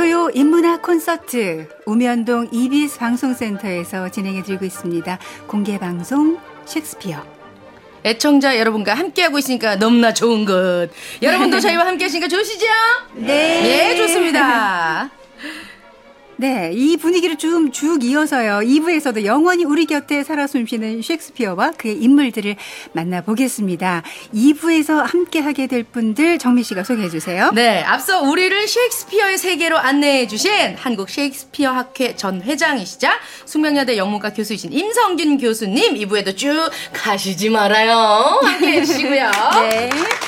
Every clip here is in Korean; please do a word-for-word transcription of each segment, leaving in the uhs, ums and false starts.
토요 인문학 콘서트 우면동 이비에스 방송센터에서 진행해드리고 있습니다. 공개방송 셰익스피어. 애청자 여러분과 함께하고 있으니까 너무나 좋은 것. 여러분도 저희와 함께 하시니까 좋으시죠? 네. 예, 좋습니다. 네, 이 분위기를 좀 쭉 이어서요. 이 부에서도 영원히 우리 곁에 살아 숨쉬는 셰익스피어와 그의 인물들을 만나보겠습니다. 이 부에서 함께하게 될 분들 정미 씨가 소개해 주세요. 네, 앞서 우리를 셰익스피어의 세계로 안내해 주신 한국 셰익스피어 학회 전 회장이시자 숙명여대 영문과 교수이신 임성균 교수님 이 부에도 쭉 가시지 말아요. 함께해 주시고요. 네.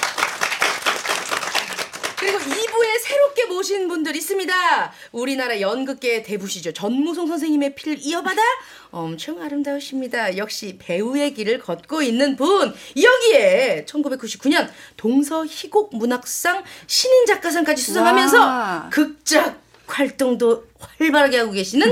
그리고 이 부에 새롭게 모신 분들 있습니다. 우리나라 연극계의 대부시죠. 전무송 선생님의 피를 이어받아 엄청 아름다우십니다. 역시 배우의 길을 걷고 있는 분. 여기에 천구백구십구 년 동서희곡 문학상 신인 작가상까지 수상하면서 와. 극작 활동도 활발하게 하고 계시는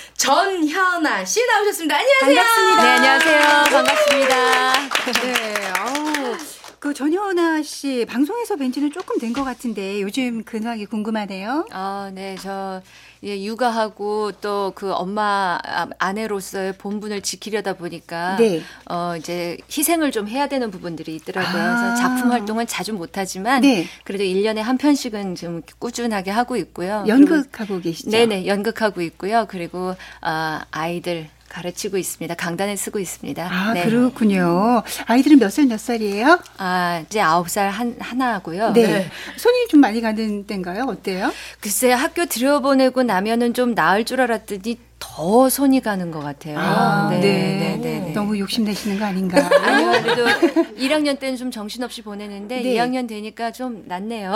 전현아 씨 나오셨습니다. 안녕하세요. 반갑습니다. 네, 안녕하세요. 반갑습니다. 네, 아우. 그 전현아 씨 방송에서 뵌 지는 조금 된 것 같은데 요즘 근황이 궁금하네요. 아, 네, 저 예, 육아하고 또 그 엄마 아내로서의 본분을 지키려다 보니까 네. 어 이제 희생을 좀 해야 되는 부분들이 있더라고요. 아. 그래서 작품 활동은 자주 못하지만 네. 그래도 일 년에 한 편씩은 좀 꾸준하게 하고 있고요. 연극하고 계시죠? 네네, 연극하고 있고요. 그리고 아, 아이들 가르치고 있습니다. 강단에 쓰고 있습니다. 아, 네. 그렇군요. 아이들은 몇 살 몇 살이에요? 아, 이제 아홉 살 한, 하나 하고요. 네. 네. 손이 좀 많이 가는 때인가요? 어때요? 글쎄 학교 들여보내고 나면은 좀 나을 줄 알았더니 더 손이 가는 것 같아요. 아, 네. 네, 네, 네. 너무 욕심내시는 거 아닌가? 아니요, 그래도 일 학년 때는 좀 정신없이 보내는데 네. 이 학년 되니까 좀 낫네요.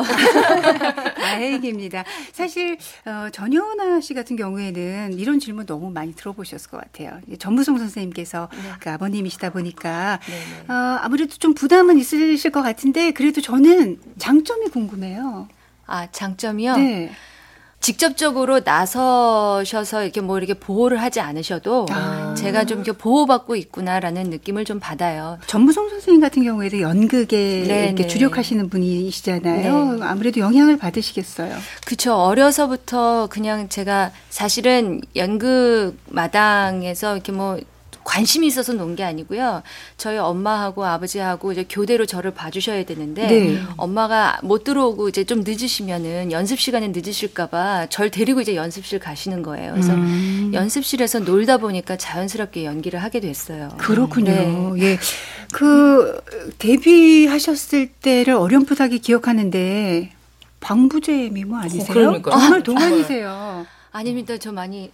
다행입니다. 사실 어, 전현아 씨 같은 경우에는 이런 질문 너무 많이 들어보셨을 것 같아요. 전무송 선생님께서 네. 그 아버님이시다 보니까 네, 네. 어, 아무래도 좀 부담은 있으실 것 같은데 그래도 저는 장점이 궁금해요. 아, 장점이요? 네. 직접적으로 나서셔서 이렇게 뭐 이렇게 보호를 하지 않으셔도 아. 제가 좀 이렇게 보호받고 있구나라는 느낌을 좀 받아요. 전무송 선생님 같은 경우에도 연극에 네, 이렇게 네. 주력하시는 분이시잖아요. 네. 아무래도 영향을 받으시겠어요. 그쵸. 어려서부터 그냥 제가 사실은 연극 마당에서 이렇게 뭐 관심이 있어서 논 게 아니고요. 저희 엄마하고 아버지하고 이제 교대로 저를 봐주셔야 되는데 네. 엄마가 못 들어오고 이제 좀 늦으시면은 연습 시간에 늦으실까봐 절 데리고 이제 연습실 가시는 거예요. 그래서 음. 연습실에서 놀다 보니까 자연스럽게 연기를 하게 됐어요. 그렇군요. 네. 예. 그 데뷔하셨을 때를 어렴풋하게 기억하는데 방부제 미모 아니세요? 어, 그러니까요. 정말 동안이세요. 아닙니다. 저 많이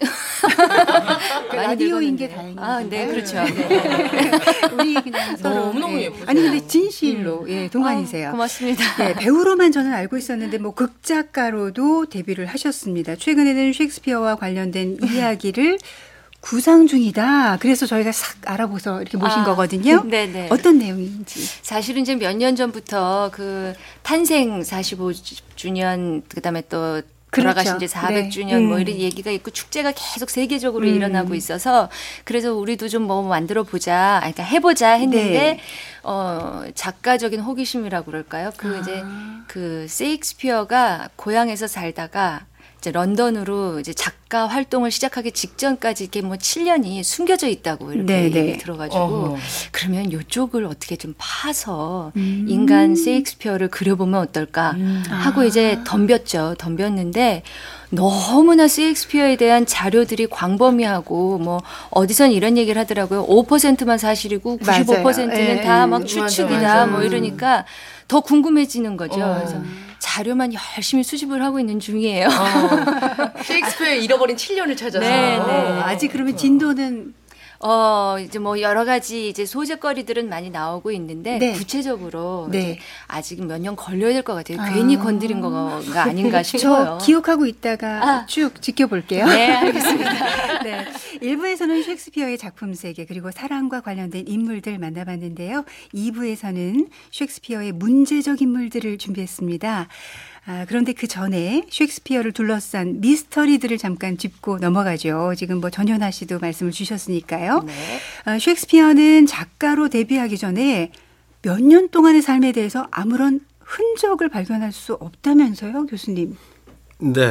라디오인 늙었는데. 게 다행이에요. 아, 네, 그렇죠. 네. 우리 그냥 서로 너무너무 예. 예쁘세요. 아니 근데 진실로 예, 동안이세요. 아, 고맙습니다. 네, 배우로만 저는 알고 있었는데 뭐 극작가로도 데뷔를 하셨습니다. 최근에는 셰익스피어와 관련된 이야기를 구상 중이다. 그래서 저희가 싹 알아보서 이렇게 모신 아, 거거든요. 네네. 어떤 내용인지. 사실은 이제 몇 년 전부터 그 탄생 사십오 주년 그다음에 또 돌아가신 그렇죠. 지 사백 주년 네. 뭐 음. 이런 얘기가 있고 축제가 계속 세계적으로 음. 일어나고 있어서 그래서 우리도 좀 뭐 만들어 보자, 그러니까 해보자 했는데 네. 어 작가적인 호기심이라고 그럴까요? 그 아. 이제 그 셰익스피어가 고향에서 살다가 이제 런던으로 이제 작가 활동을 시작하기 직전까지 이게 뭐 칠 년이 숨겨져 있다고 이렇게 네네. 얘기 들어가지고 어허. 그러면 이쪽을 어떻게 좀 파서 음. 인간 셰익스피어를 그려보면 어떨까 하고 아. 이제 덤볐죠. 덤볐는데 너무나 셰익스피어에 대한 자료들이 광범위하고 뭐 어디선 이런 얘기를 하더라고요. 오 퍼센트만 사실이고 구십오 퍼센트는 맞아요. 다 예. 막 맞아, 추측이다 맞아. 뭐 이러니까 더 궁금해지는 거죠. 어. 그래서 자료만 열심히 수집을 하고 있는 중이에요. 어, 셰익스피어의 잃어버린 칠 년을 찾아서. 네, 네. 어, 아직 그러면 진도는 어, 이제 뭐 여러 가지 이제 소재거리들은 많이 나오고 있는데 네. 구체적으로 네. 이제 아직 몇 년 걸려야 될 것 같아요. 아. 괜히 건드린 거가 아닌가 싶어요. 저 기억하고 있다가 아. 쭉 지켜볼게요. 네, 알겠습니다. 네. 일부에서는 셰익스피어의 작품 세계 그리고 사랑과 관련된 인물들 만나봤는데요. 이 부에서는 셰익스피어의 문제적 인물들을 준비했습니다. 아, 그런데 그 전에 셰익스피어를 둘러싼 미스터리들을 잠깐 짚고 넘어가죠. 지금 뭐 전현아 씨도 말씀을 주셨으니까요. 네. 아, 셰익스피어는 작가로 데뷔하기 전에 몇 년 동안의 삶에 대해서 아무런 흔적을 발견할 수 없다면서요, 교수님? 네.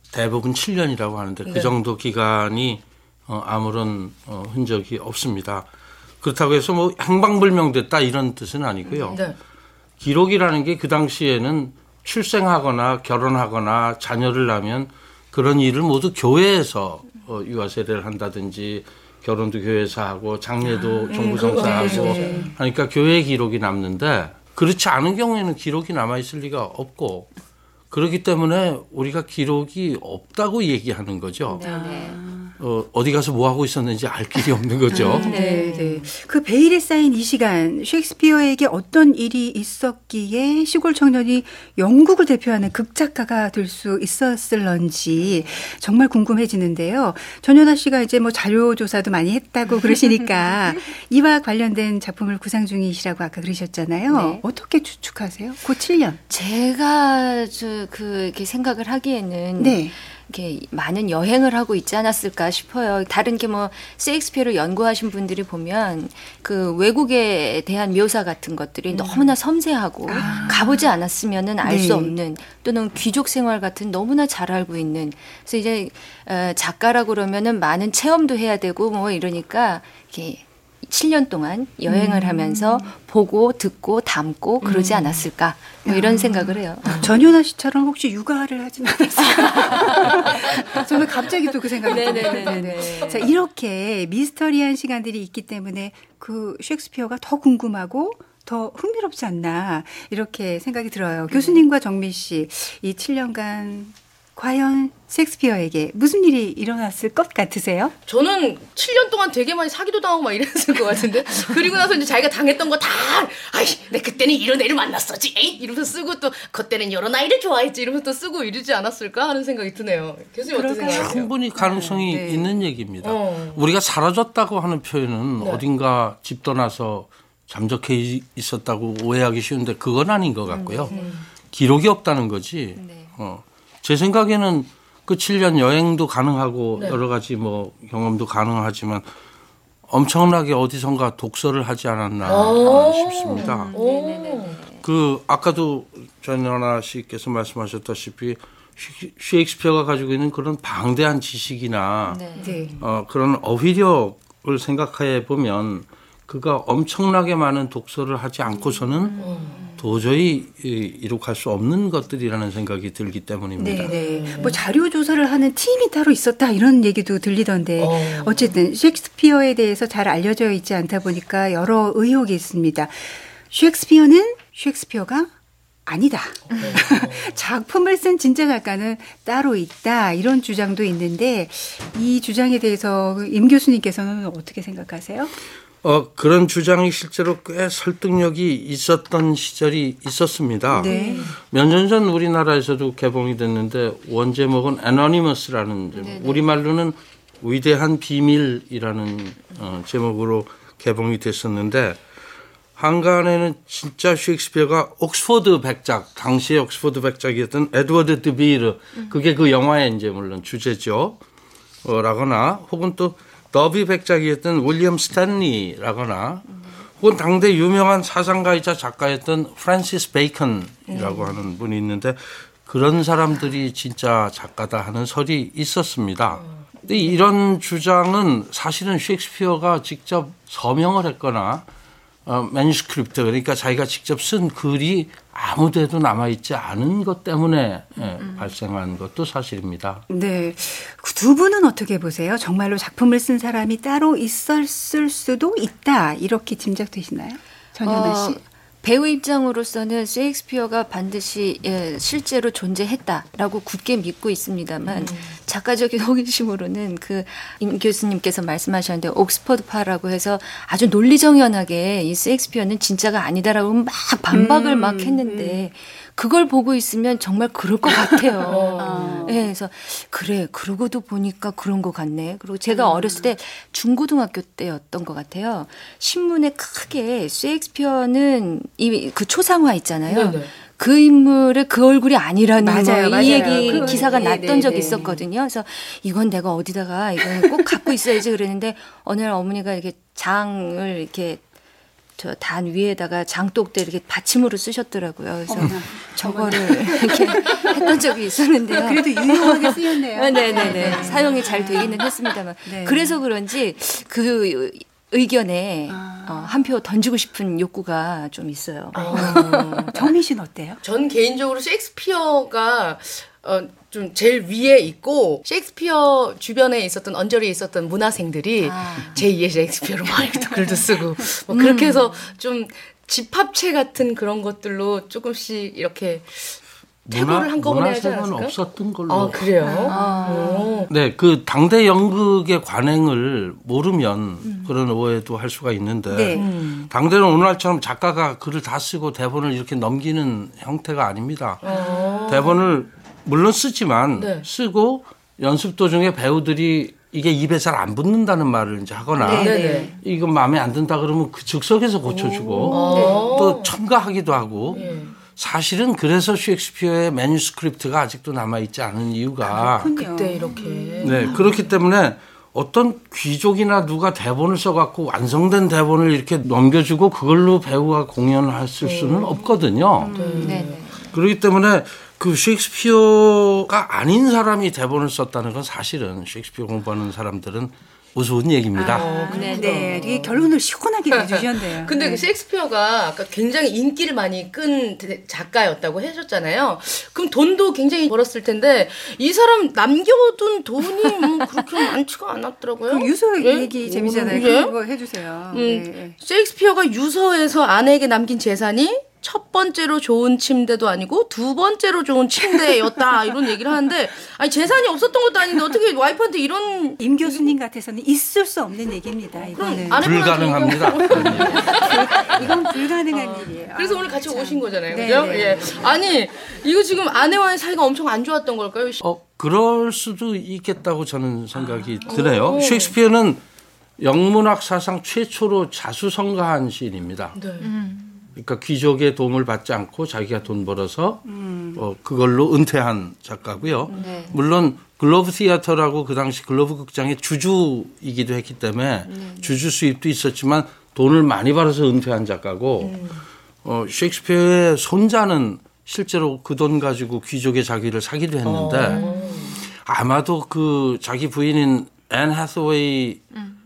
대부분 칠 년이라고 하는데 네. 그 정도 기간이 어, 아무런 어, 흔적이 없습니다. 그렇다고 해서 뭐 행방불명됐다 이런 뜻은 아니고요. 네. 기록이라는 게 그 당시에는 출생하거나 결혼하거나 자녀를 낳으면 그런 일을 모두 교회에서 어, 유아 세례를 한다든지 결혼도 교회에서 하고 장례도 종부성사하고 네. 하니까 교회 기록이 남는데 그렇지 않은 경우에는 기록이 남아있을 리가 없고 그렇기 때문에 우리가 기록이 없다고 얘기하는 거죠. 네네. 어, 어디 가서 뭐 하고 있었는지 알 길이 없는 거죠. 네, 네. 그 베일에 쌓인 이 시간, 셰익스피어에게 어떤 일이 있었기에 시골 청년이 영국을 대표하는 극작가가 될 수 있었을런지 정말 궁금해지는데요. 전연아 씨가 이제 뭐 자료 조사도 많이 했다고 그러시니까 이와 관련된 작품을 구상 중이시라고 아까 그러셨잖아요. 네. 어떻게 추측하세요? 고 칠 년. 제가 저 그 이렇게 생각을 하기에는 네. 이렇게 많은 여행을 하고 있지 않았을까 싶어요. 다른 게 뭐 셰익스피어를 연구하신 분들이 보면 그 외국에 대한 묘사 같은 것들이 너무나 섬세하고 가보지 않았으면은 알 수 네. 없는 또는 귀족 생활 같은 너무나 잘 알고 있는 그래서 이제 어, 작가라고 그러면은 많은 체험도 해야 되고 뭐 이러니까 이렇게 칠 년 동안 여행을 하면서 보고 듣고 담고 그러지 않았을까 뭐 이런 생각을 해요. 전연아 씨처럼 혹시 육아를 하진 않았을까? 저는 갑자기 또 그 생각이 네네네네. 드네요. 자, 이렇게 미스터리한 시간들이 있기 때문에 그 셰익스피어가 더 궁금하고 더 흥미롭지 않나 이렇게 생각이 들어요. 교수님과 정미 씨, 이 칠 년간 과연 셰익스피어에게 무슨 일이 일어났을 것 같으세요? 저는 칠 년 동안 되게 많이 사기도 당하고 막 이랬을 것 같은데 그리고 나서 이제 자기가 당했던 거 다 아이 내 그때는 이런 애를 만났었지 에이 이러면서 쓰고 또 그때는 이런 아이를 좋아했지 이러면서 또 쓰고 이러지 않았을까 하는 생각이 드네요. 교수님 어떻게 그럴까요? 생각하세요? 충분히 가능성이 네. 있는 얘기입니다. 어. 우리가 사라졌다고 하는 표현은 네. 어딘가 집 떠나서 잠적해 있었다고 오해하기 쉬운데 그건 아닌 것 같고요. 기록이 없다는 거지. 네. 어. 제 생각에는 그 칠 년 여행도 가능하고 네. 여러 가지 뭐 경험도 가능하지만 엄청나게 어디선가 독서를 하지 않았나 오. 싶습니다. 오. 그 아까도 전연아 씨께서 말씀하셨다시피 셰- 셰익스피어가 가지고 있는 그런 방대한 지식이나 네. 네. 어, 그런 어휘력을 생각해 보면 그가 엄청나게 많은 독서를 하지 않고서는 도저히 이- 이룩할 수 없는 것들이라는 생각이 들기 때문입니다. 네, 네. 뭐 자료 조사를 하는 팀이 따로 있었다 이런 얘기도 들리던데 어. 어쨌든 셰익스피어에 대해서 잘 알려져 있지 않다 보니까 여러 의혹이 있습니다. 셰익스피어는 셰익스피어가 아니다. 작품을 쓴 진짜 작가는 따로 있다. 이런 주장도 있는데 이 주장에 대해서 임 교수님께서는 어떻게 생각하세요? 어, 그런 주장이 실제로 꽤 설득력이 있었던 시절이 있었습니다. 네. 몇 년 전 우리나라에서도 개봉이 됐는데 원제목은 Anonymous라는 제목, 우리말로는 위대한 비밀이라는 어, 제목으로 개봉이 됐었는데 한간에는 진짜 셰익스피어가 옥스퍼드 백작, 당시의 옥스퍼드 백작이었던 에드워드 드비르, 그게 그 영화의 이제 물론 주제죠. 어, 라거나 혹은 또 더비 백작이었던 윌리엄 스탠리라거나 혹은 당대 유명한 사상가이자 작가였던 프란시스 베이컨이라고 하는 분이 있는데 그런 사람들이 진짜 작가다 하는 설이 있었습니다. 근데 이런 주장은 사실은 셰익스피어가 직접 서명을 했거나 어, 매뉴스크립트 그러니까 자기가 직접 쓴 글이 아무데도 남아있지 않은 것 때문에 예, 발생한 것도 사실입니다. 네. 그 두 분은 어떻게 보세요? 정말로 작품을 쓴 사람이 따로 있었을 수도 있다. 이렇게 짐작되시나요? 전연아 씨. 어, 배우 입장으로서는 셰익스피어가 반드시 예, 실제로 존재했다라고 굳게 믿고 있습니다만 작가적인 호기심으로는 그 임 교수님께서 말씀하셨는데 옥스퍼드파라고 해서 아주 논리정연하게 이 셰익스피어는 진짜가 아니다라고 막 반박을 음, 막 했는데 그걸 보고 있으면 정말 그럴 것 같아요. 예, 그래서 그래 그러고도 보니까 그런 것 같네. 그리고 제가 어렸을 때 중고등학교 때였던 것 같아요. 신문에 크게 셰익스피어는 이 그 초상화 있잖아요. 네네. 그 인물의 그 얼굴이 아니라는 맞아요, 뭐 이 맞아요. 얘기 그, 기사가 네, 났던 네, 적이 네. 있었거든요. 그래서 이건 내가 어디다가 이건 꼭 갖고 있어야지 그랬는데 어느 날 어머니가 이렇게 장을 이렇게 저 단 위에다가 장독대 이렇게 받침으로 쓰셨더라고요. 그래서 어머나, 저거를 이렇게 했던 적이 있었는데요. 그래도 유용하게 쓰였네요. 아, 네네네. 사용이 잘 되기는 했습니다만. 네. 그래서 그런지 그 의견에 아. 어, 한 표 던지고 싶은 욕구가 좀 있어요. 정민 씨는 어때요? 전 개인적으로 셰익스피어가 어, 좀 제일 위에 있고 셰익스피어 주변에 있었던 언저리에 있었던 문화생들이 아. 제이의 셰익스피어로 막 이렇게 글도 쓰고 뭐 그렇게 해서 좀 집합체 같은 그런 것들로 조금씩 이렇게 태보를 한꺼번에 하지 문화생은 않았을까? 없었던 걸로. 아 그래요? 아. 오. 네, 그 당대 연극의 관행을 모르면 그런 오해도 할 수가 있는데 네. 음. 당대는 오늘날처럼 작가가 글을 다 쓰고 대본을 이렇게 넘기는 형태가 아닙니다. 어. 대본을 물론 쓰지만 네. 쓰고 연습 도중에 배우들이 이게 입에 잘 안 붙는다는 말을 이제 하거나 네, 네네. 이거 마음에 안 든다 그러면 그 즉석에서 고쳐주고 오. 또 첨가하기도 하고 예. 사실은 그래서 셰익스피어의 매뉴스크립트가 아직도 남아있지 않은 이유가 그렇군요. 그때 이렇게 네, 그렇기 때문에 어떤 귀족이나 누가 대본을 써갖고 완성된 대본을 이렇게 넘겨주고 그걸로 배우가 공연을 했을 수는 없거든요. 네네. 그렇기 때문에 그 셰익스피어가 아닌 사람이 대본을 썼다는 건 사실은 셰익스피어 공부하는 사람들은 우스운 얘기입니다. 아, 네, 네, 네. 이게 결론을 시원하게 내주셨네요. 근데 네. 그 셰익스피어가 아까 굉장히 인기를 많이 끈 대- 작가였다고 하셨잖아요. 그럼 돈도 굉장히 벌었을 텐데 이 사람 남겨둔 돈이 뭐 그렇게 많지가 않았더라고요. 그 유서 예? 얘기 재밌잖아요. 예? 그거 해주세요. 음, 네, 네. 셰익스피어가 유서에서 아내에게 남긴 재산이 첫 번째로 좋은 침대도 아니고 두 번째로 좋은 침대였다 이런 얘기를 하는데 아니 재산이 없었던 것도 아닌데 어떻게 와이프한테 이런 임 교수님 같아서는 있을 수 없는 얘기입니다. 이거는 안 해보면 불가능합니다. 이건 불가능한 일이에요. 그래서 아, 오늘 같이 참. 오신 거잖아요. 네, 그죠? 네. 예. 아니, 이거 지금 아내와의 사이가 엄청 안 좋았던 걸까요? 어, 그럴 수도 있겠다고 저는 생각이 드네요. 셰익스피어는 영문학 사상 최초로 자수성가한 시인입니다. 네. 그러니까 귀족의 도움을 받지 않고 자기가 돈 벌어서 어, 그걸로 은퇴한 작가고요. 네. 물론 글로브 티아터라고 그 당시 글로브 극장의 주주이기도 했기 때문에 주주 수입도 있었지만 돈을 많이 벌어서 은퇴한 작가고 어, 셰익스피어의 손자는 실제로 그 돈 가지고 귀족의 자기를 사기도 했는데 아마도 그 자기 부인인 앤 해서웨이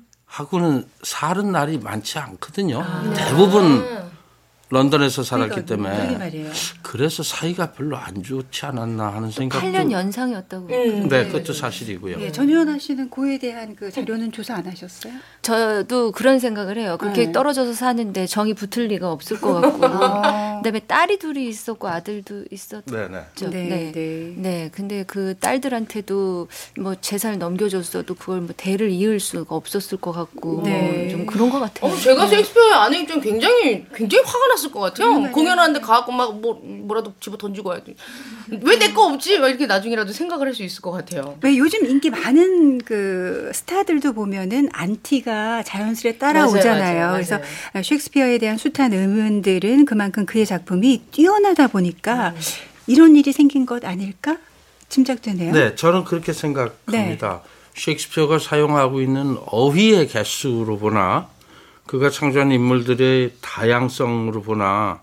하고는 살은 날이 많지 않거든요. 대부분 런던에서 살았기 그러니까, 그러게 때문에 말이에요. 그래서 사이가 별로 안 좋지 않았나 하는 생각도 팔 년 연상이었다고. 네, 그것도 사실이고요. 예, 전유연 씨는 고에 대한 그 자료는 조사 안 하셨어요? 저도 그런 생각을 해요. 그렇게 네. 떨어져서 사는데 정이 붙을 리가 없을 것 같고. 아. 그다음에 딸이 둘이 있었고 아들도 있었죠. 네, 네. 네, 네. 네. 네, 근데 그 딸들한테도 뭐 재산을 넘겨줬어도 그걸 뭐 대를 이을 수가 없었을 것 같고 네. 뭐 좀 그런 것 같아요. 어, 제가 셰익스피어의 아내 입장 굉장히 굉장히 화가 났을 것 같아요. 공연하는데 가갖고 막 뭐 뭐라도 집어 던지고 와야지. 왜 내 거 없지? 막 이렇게 나중이라도 생각을 할 수 있을 것 같아요. 왜 요즘 인기 많은 그 스타들도 보면은 안티가 자연스레 따라오잖아요. 맞아요, 맞아요, 그래서 맞아요. 셰익스피어에 대한 숫한 의문들은 그만큼 그의 작품이 뛰어나다 보니까 이런 일이 생긴 것 아닐까 짐작되네요. 네, 저는 그렇게 생각합니다. 셰익스피어가 사용하고 있는 어휘의 개수로 보나 그가 창조한 인물들의 다양성으로 보나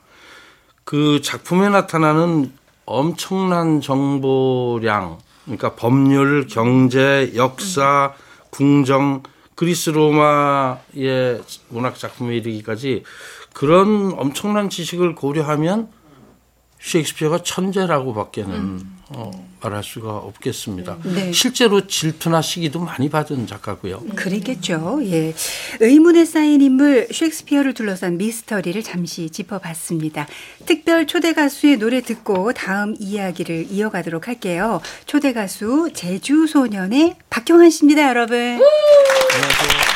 그 작품에 나타나는 엄청난 정보량, 그러니까 법률, 경제, 역사, 궁정, 그리스 로마의 문학 작품에 이르기까지 그런 엄청난 지식을 고려하면 셰익스피어가 천재라고밖에는 음. 어, 말할 수가 없겠습니다. 네. 실제로 질투나 시기도 많이 받은 작가고요. 그랬겠죠. 예. 의문에 쌓인 인물 셰익스피어를 둘러싼 미스터리를 잠시 짚어봤습니다. 특별 초대 가수의 노래 듣고 다음 이야기를 이어가도록 할게요. 초대 가수 제주소년의 박경환 씨입니다, 여러분. 안녕하세요.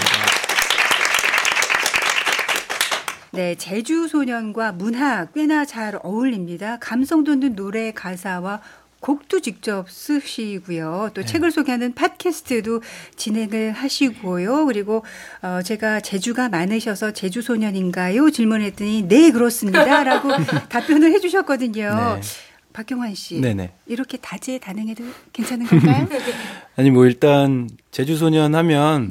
네, 제주소년과 문학 꽤나 잘 어울립니다. 감성 돋는 노래 가사와 곡도 직접 쓰시고요. 또 네. 책을 소개하는 팟캐스트도 진행을 하시고요. 그리고 어, 제가 제주가 많으셔서 제주소년인가요? 질문했더니 네, 그렇습니다. 라고 답변을 해주셨거든요. 네. 박경환 씨, 네네. 이렇게 다재다능해도 괜찮은 걸까요? 아니 뭐 일단 제주소년 하면 네.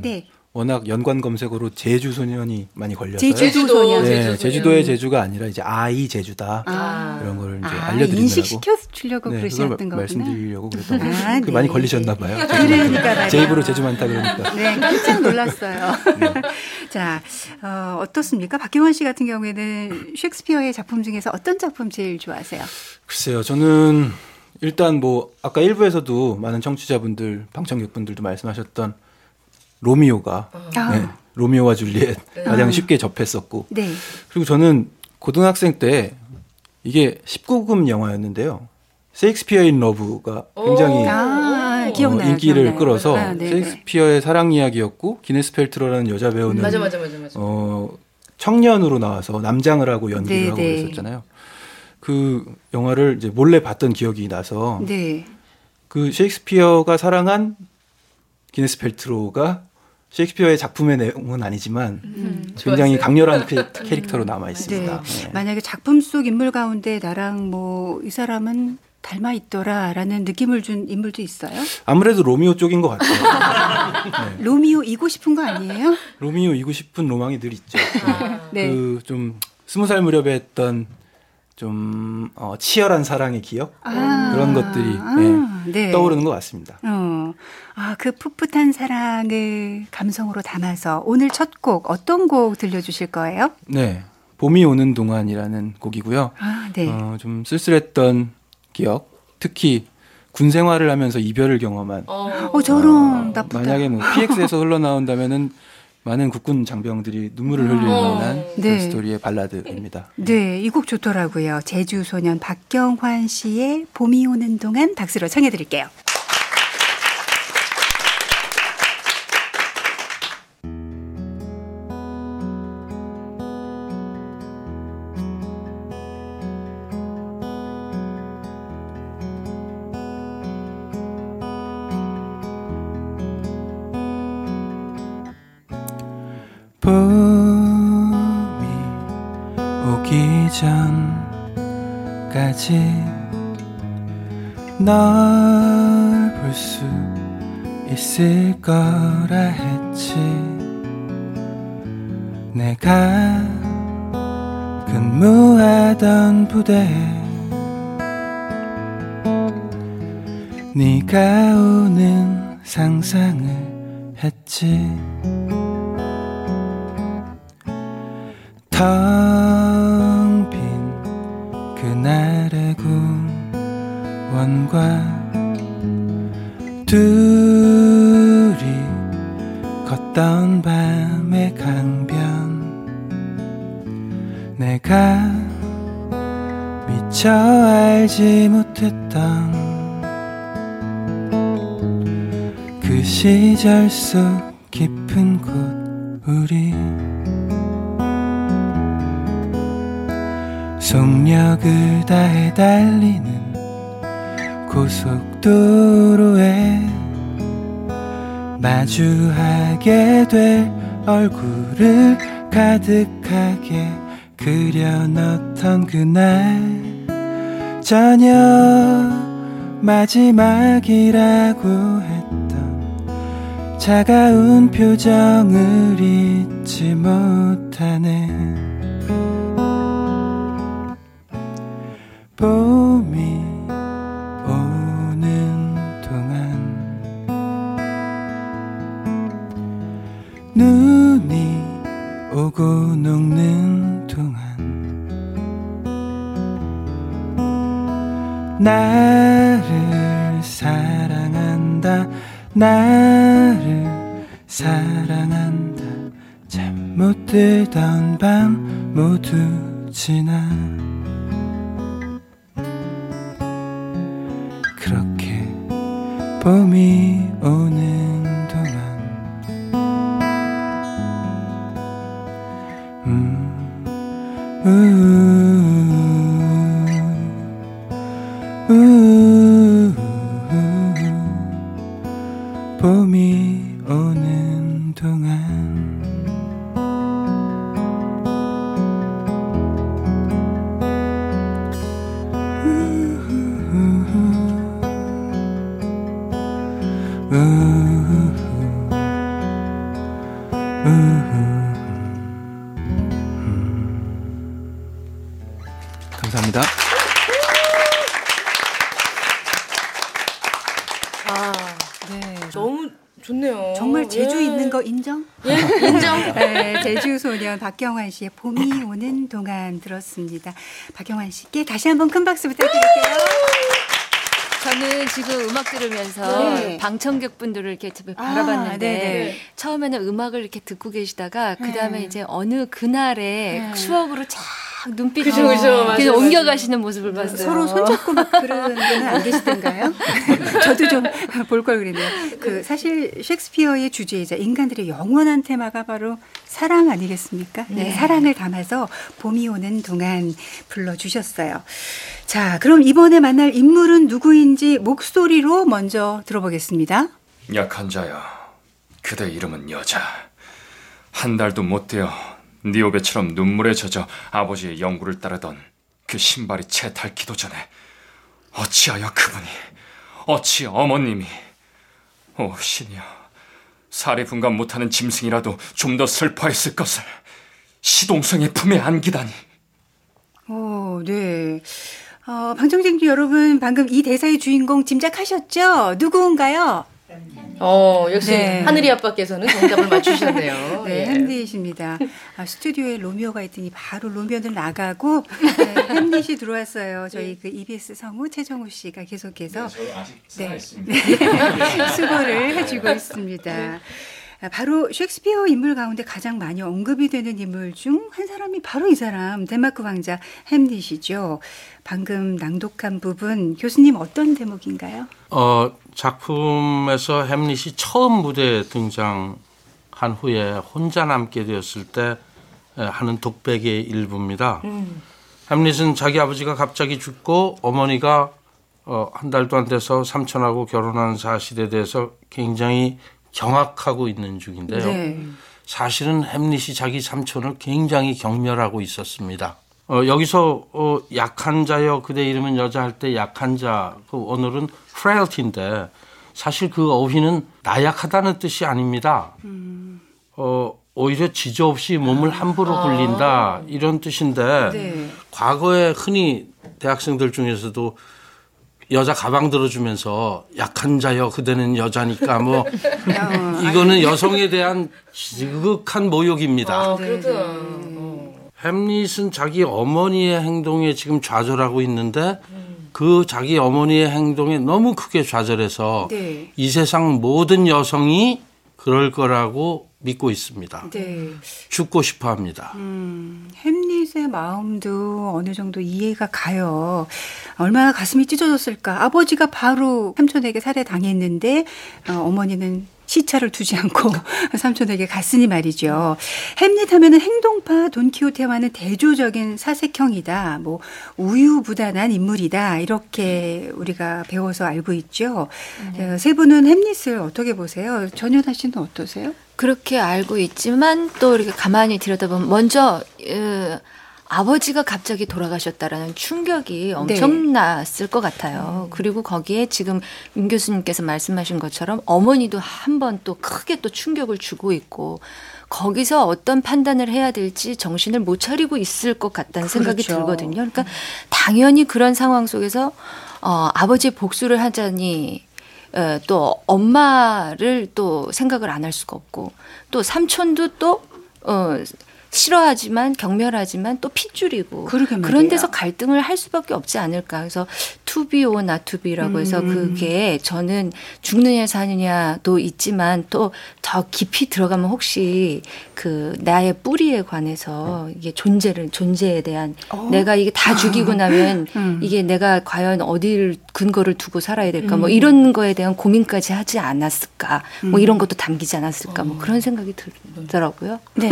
워낙 연관 검색어로 제주 소년이 많이 걸려서요. 제주도 소년. 네, 제주 제주도의 제주가 아니라 이제 아이 제주다. 아. 이런 걸 이제 아, 알려드리려고. 인식시켜 주려고 네, 그러셨던 그걸 마- 거구나. 말씀드리려고 그랬던 거예요. 아, 그 네. 많이 걸리셨나 봐요. 그러니까 말이에요. 제 입으로 제주 많다 그러니까. 네, 깜짝 놀랐어요. 자, 어, 어떻습니까? 박경원 씨 같은 경우에는 셰익스피어의 작품 중에서 어떤 작품 제일 좋아하세요? 글쎄요, 저는 일단 뭐 아까 일부에서도 많은 청취자분들, 방청객분들도 말씀하셨던 로미오가 아. 네, 로미오와 줄리엣 가장 쉽게 접했었고, 네. 그리고 저는 고등학생 때 이게 십구 금 영화였는데요. 셰익스피어 인 러브가 굉장히 아, 어, 기억나요. 인기를 기억나요. 끌어서 아, 네, 네. 셰익스피어의 사랑 이야기였고, 기네스 펠트로라는 여자 배우는 맞아 맞아 맞아 맞아. 어, 청년으로 나와서 남장을 하고 연기를 네, 하고 네. 그랬었잖아요. 그 영화를 이제 몰래 봤던 기억이 나서 네. 그 셰익스피어가 사랑한 기네스 펠트로가 셰익스피어의 작품의 내용은 아니지만 굉장히 좋았어요. 강렬한 캐- 캐릭터로 남아 있습니다. 네. 네. 만약에 작품 속 인물 가운데 나랑 뭐 이 사람은 닮아 있더라라는 느낌을 준 인물도 있어요? 아무래도 로미오 쪽인 것 같아요. 네. 로미오이고 싶은 거 아니에요? 로미오이고 싶은 로망이 늘 있죠. 네. 그 좀 스무 살 무렵에 했던 좀 어, 치열한 사랑의 기억 아. 그런 것들이 아, 네, 네. 떠오르는 것 같습니다. 어, 아, 그 풋풋한 사랑을 감성으로 담아서 오늘 첫 곡 어떤 곡 들려주실 거예요? 네, 봄이 오는 동안이라는 곡이고요. 아, 네. 어, 좀 쓸쓸했던 기억, 특히 군 생활을 하면서 이별을 경험한. 어. 어, 저런 나쁘다. 만약에 뭐 피엑스에서 흘러나온다면은 많은 국군 장병들이 눈물을 흘릴 어. 만한 네. 그런 스토리의 발라드입니다. 네, 이 곡 좋더라고요. 제주 소년 박경환 씨의 봄이 오는 동안 박수로 청해 드릴게요. 봄이 오기 전까지 널 볼 수 있을 거라 했지. 내가 근무하던 부대에 네가 오는 상상을 했지. 텅 빈 그날의 공원과 둘이 걷던 밤의 강변, 내가 미처 알지 못했던 그 시절 속 깊은 곳, 우리 속력을 다해 달리는 고속도로에 마주하게 될 얼굴을 가득하게 그려넣던 그날 저녁 마지막이라고 했던 차가운 표정을 잊지 못하네. 봄이 오는 동안 눈이 오고 녹는 동안 나를 사랑한다, 나를 사랑한다. 잠 못 들던 밤 모두 지나 그렇게 봄이 오는 동안 음, 우, 우, 우, 봄이 오는 동안 감사합니다. 아, 네. 너무 좋네요. 정말 제주 예. 있는 거 인정? 예, 인정. 네, 제주 소년 박경환 씨의 봄이 오는 동안 들었습니다. 박경환 씨께 다시 한번 큰 박수 부탁드릴게요. 저는 지금 음악 들으면서 네. 방청객분들을 이렇게 아, 바라봤는데 네네. 처음에는 음악을 이렇게 듣고 계시다가 그 다음에 네. 이제 어느 그날의 네. 추억으로 쫙 눈빛이 그죠, 그죠. 맞아요, 그래서 맞아요. 옮겨가시는 모습을 봤어요. 서로 손잡고 막 그런 분은 안 계시던가요? 저도 좀 볼 걸 그랬네요. 그 사실 셰익스피어의 주제이자 인간들의 영원한 테마가 바로 사랑 아니겠습니까? 네. 사랑을 담아서 봄이 오는 동안 불러주셨어요. 자, 그럼 이번에 만날 인물은 누구인지 목소리로 먼저 들어보겠습니다. 약한 자야, 그대 이름은 여자. 한 달도 못 되어 니오베처럼 눈물에 젖어 아버지의 연구를 따르던 그 신발이 채 닳기도 전에 어찌하여 그분이, 어찌 어머님이, 오 신이여, 살이 분간 못하는 짐승이라도 좀 더 슬퍼했을 것을 시동성의 품에 안기다니. 오, 네. 어, 방청객 여러분, 방금 이 대사의 주인공 짐작하셨죠? 누구인가요? 어, 역시 네. 하늘이 아빠께서는 정답을 맞추셨네요. 네, 예. 햄릿입니다. 아, 스튜디오에 로미오가 있더니 바로 로미오는 나가고 네, 햄릿이 들어왔어요. 저희 그 이비에스 성우 최정우 씨가 계속해서 저 아직 네. 살아있습니다. 수고를 해주고 있습니다. 아, 바로 셰익스피어 인물 가운데 가장 많이 언급이 되는 인물 중 한 사람이 바로 이 사람, 덴마크 왕자 햄릿이죠. 방금 낭독한 부분, 교수님 어떤 대목인가요? 어, 작품에서 햄릿이 처음 무대에 등장한 후에 혼자 남게 되었을 때 하는 독백의 일부입니다. 음. 햄릿은 자기 아버지가 갑자기 죽고 어머니가 어, 한 달도 안 돼서 삼촌하고 결혼한 사실에 대해서 굉장히 경악하고 있는 중인데요. 네. 사실은 햄릿이 자기 삼촌을 굉장히 경멸하고 있었습니다. 어, 여기서 어, 약한 자여 그대 이름은 여자 할 때 약한 자 그 오늘은 frailty인데 사실 그 어휘는 나약하다는 뜻이 아닙니다. 음. 어, 오히려 지저없이 몸을 함부로 굴린다 이런 뜻인데 네. 과거에 흔히 대학생들 중에서도 여자 가방 들어주면서 약한 자여 그대는 여자니까 뭐 이거는 여성에 대한 지극한 모욕입니다. 아, 그렇구나. 어. 햄릿은 자기 어머니의 행동에 지금 좌절하고 있는데 그 자기 어머니의 행동에 너무 크게 좌절해서 네. 이 세상 모든 여성이 그럴 거라고 믿고 있습니다. 네. 죽고 싶어 합니다. 음, 햄릿의 마음도 어느 정도 이해가 가요. 얼마나 가슴이 찢어졌을까. 아버지가 바로 삼촌에게 살해당했는데 어, 어머니는 시차를 두지 않고 삼촌에게 갔으니 말이죠. 햄릿 하면은 행동파 돈키호테와는 대조적인 사색형이다. 뭐 우유부단한 인물이다. 이렇게 우리가 배워서 알고 있죠. 네. 세 분은 햄릿을 어떻게 보세요? 전현아 씨는 어떠세요? 그렇게 알고 있지만 또 이렇게 가만히 들여다보면 먼저 어, 아버지가 갑자기 돌아가셨다라는 충격이 엄청났을 것 같아요. 음. 그리고 거기에 지금 임 교수님께서 말씀하신 것처럼 어머니도 한 번 또 크게 또 충격을 주고 있고 거기서 어떤 판단을 해야 될지 정신을 못 차리고 있을 것 같다는 그렇죠. 생각이 들거든요. 그러니까 당연히 그런 상황 속에서 어, 아버지의 복수를 하자니 어, 또 엄마를 또 생각을 안 할 수가 없고 또 삼촌도 또 어, 싫어하지만 경멸하지만 또 핏줄이고 그런 데서 갈등을 할 수밖에 없지 않을까. 그래서 to be or not to be라고 해서 음. 그게 저는 죽느냐 사느냐도 있지만 또 더 깊이 들어가면 혹시 그 나의 뿌리에 관해서 이게 존재를 존재에 대한 오. 내가 이게 다 죽이고 나면 음. 이게 내가 과연 어디를 근거를 두고 살아야 될까 음. 뭐 이런 거에 대한 고민까지 하지 않았을까. 음. 뭐 이런 것도 담기지 않았을까. 뭐 그런 생각이 들더라고요. 네.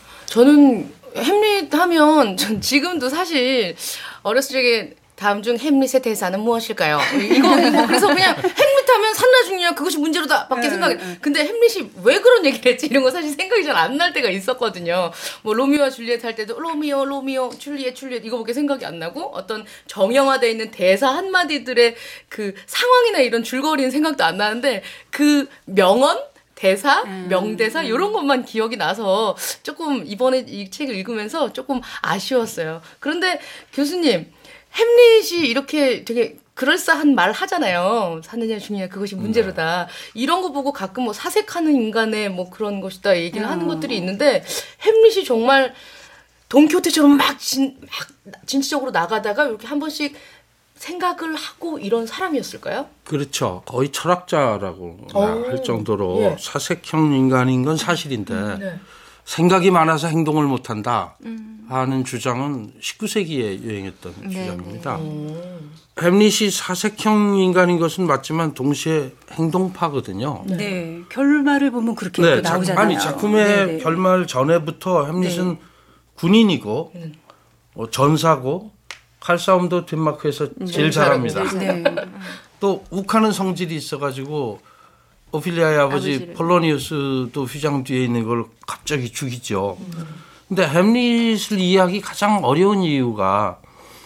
저는 햄릿 하면 전 지금도 사실 어렸을 적에 다음 중 햄릿의 대사는 무엇일까요? 이거, 이거 그래서 그냥 햄릿 하면 산나 죽냐 그것이 문제로다 밖에 생각이. 근데 햄릿이 왜 그런 얘기를 했지 이런 거 사실 생각이 잘 안 날 때가 있었거든요. 뭐 로미오와 줄리엣 할 때도 로미오 로미오 줄리엣 줄리엣 이거밖에 생각이 안 나고 어떤 정형화되어 있는 대사 한마디들의 그 상황이나 이런 줄거리는 생각도 안 나는데 그 명언 대사, 음. 명대사 이런 것만 기억이 나서 조금 이번에 이 책을 읽으면서 조금 아쉬웠어요. 그런데 교수님, 햄릿이 이렇게 되게 그럴싸한 말 하잖아요. 사느냐 죽느냐 그것이 문제로다. 이런 거 보고 가끔 뭐 사색하는 인간의 뭐 그런 것이다 얘기를 하는 것들이 있는데 햄릿이 정말 돈키호테처럼 막, 진, 막 진취적으로 나가다가 이렇게 한 번씩 생각을 하고 이런 사람이었을까요? 그렇죠. 거의 철학자라고 오, 할 정도로 예. 사색형 인간인 건 사실인데 네. 생각이 많아서 행동을 못한다 하는 주장은 십구 세기에 유행했던 네, 주장입니다. 네. 햄릿이 사색형 인간인 것은 맞지만 동시에 행동파거든요. 네. 결말을 보면 그렇게 네, 또 작- 나오잖아요. 아니 작품의 네네. 결말 전에부터 햄릿은 네. 군인이고 음. 어, 전사고 칼싸움도 덴마크에서 제일 잘합니다. 네. 또 욱하는 성질이 있어가지고 오피리아의 아버지 아버지를. 폴로니우스도 휘장 뒤에 있는 걸 갑자기 죽이죠. 근데 햄릿을 이해하기 가장 어려운 이유가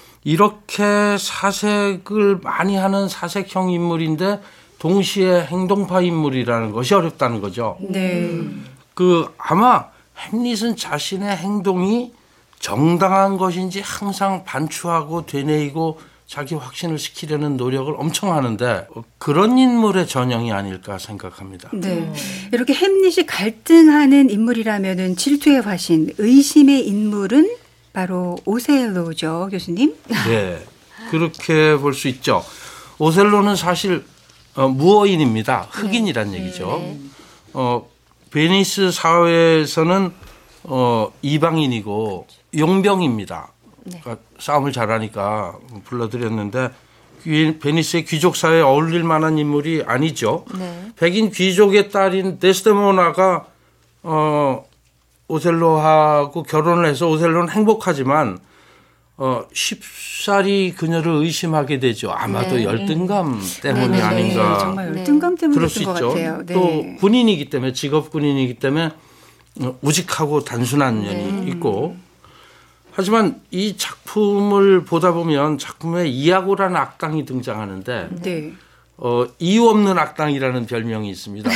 이렇게 사색을 많이 하는 사색형 인물인데 동시에 행동파 인물이라는 것이 어렵다는 거죠. 네. 그 아마 햄릿은 자신의 행동이 정당한 것인지 항상 반추하고 되뇌이고 자기 확신을 시키려는 노력을 엄청 하는데 그런 인물의 전형이 아닐까 생각합니다. 네. 이렇게 햄릿이 갈등하는 인물이라면은 질투의 화신, 의심의 인물은 바로 오셀로죠, 교수님. 네, 그렇게 볼 수 있죠. 오셀로는 사실 어, 무어인입니다. 흑인이란 얘기죠. 네. 어, 베니스 사회에서는 어, 이방인이고 용병입니다. 네. 그러니까 싸움을 잘하니까 불러드렸는데 귀- 베니스의 귀족 사회에 어울릴 만한 인물이 아니죠. 네. 백인 귀족의 딸인 데스데모나가 어, 오셀로하고 결혼을 해서 오셀로는 행복하지만 어, 쉽사리 그녀를 의심하게 되죠. 아마도 네. 열등감 때문이 네, 네, 아닌가. 네, 정말 네. 열등감 때문에 그럴 수 그런 것 있죠. 같아요. 네. 또 군인이기 때문에 직업 군인이기 때문에 어, 우직하고 단순한 면이 네. 있고 하지만 이 작품을 보다 보면 작품에 이아고라는 악당이 등장하는데 네. 어, 이유 없는 악당이라는 별명이 있습니다.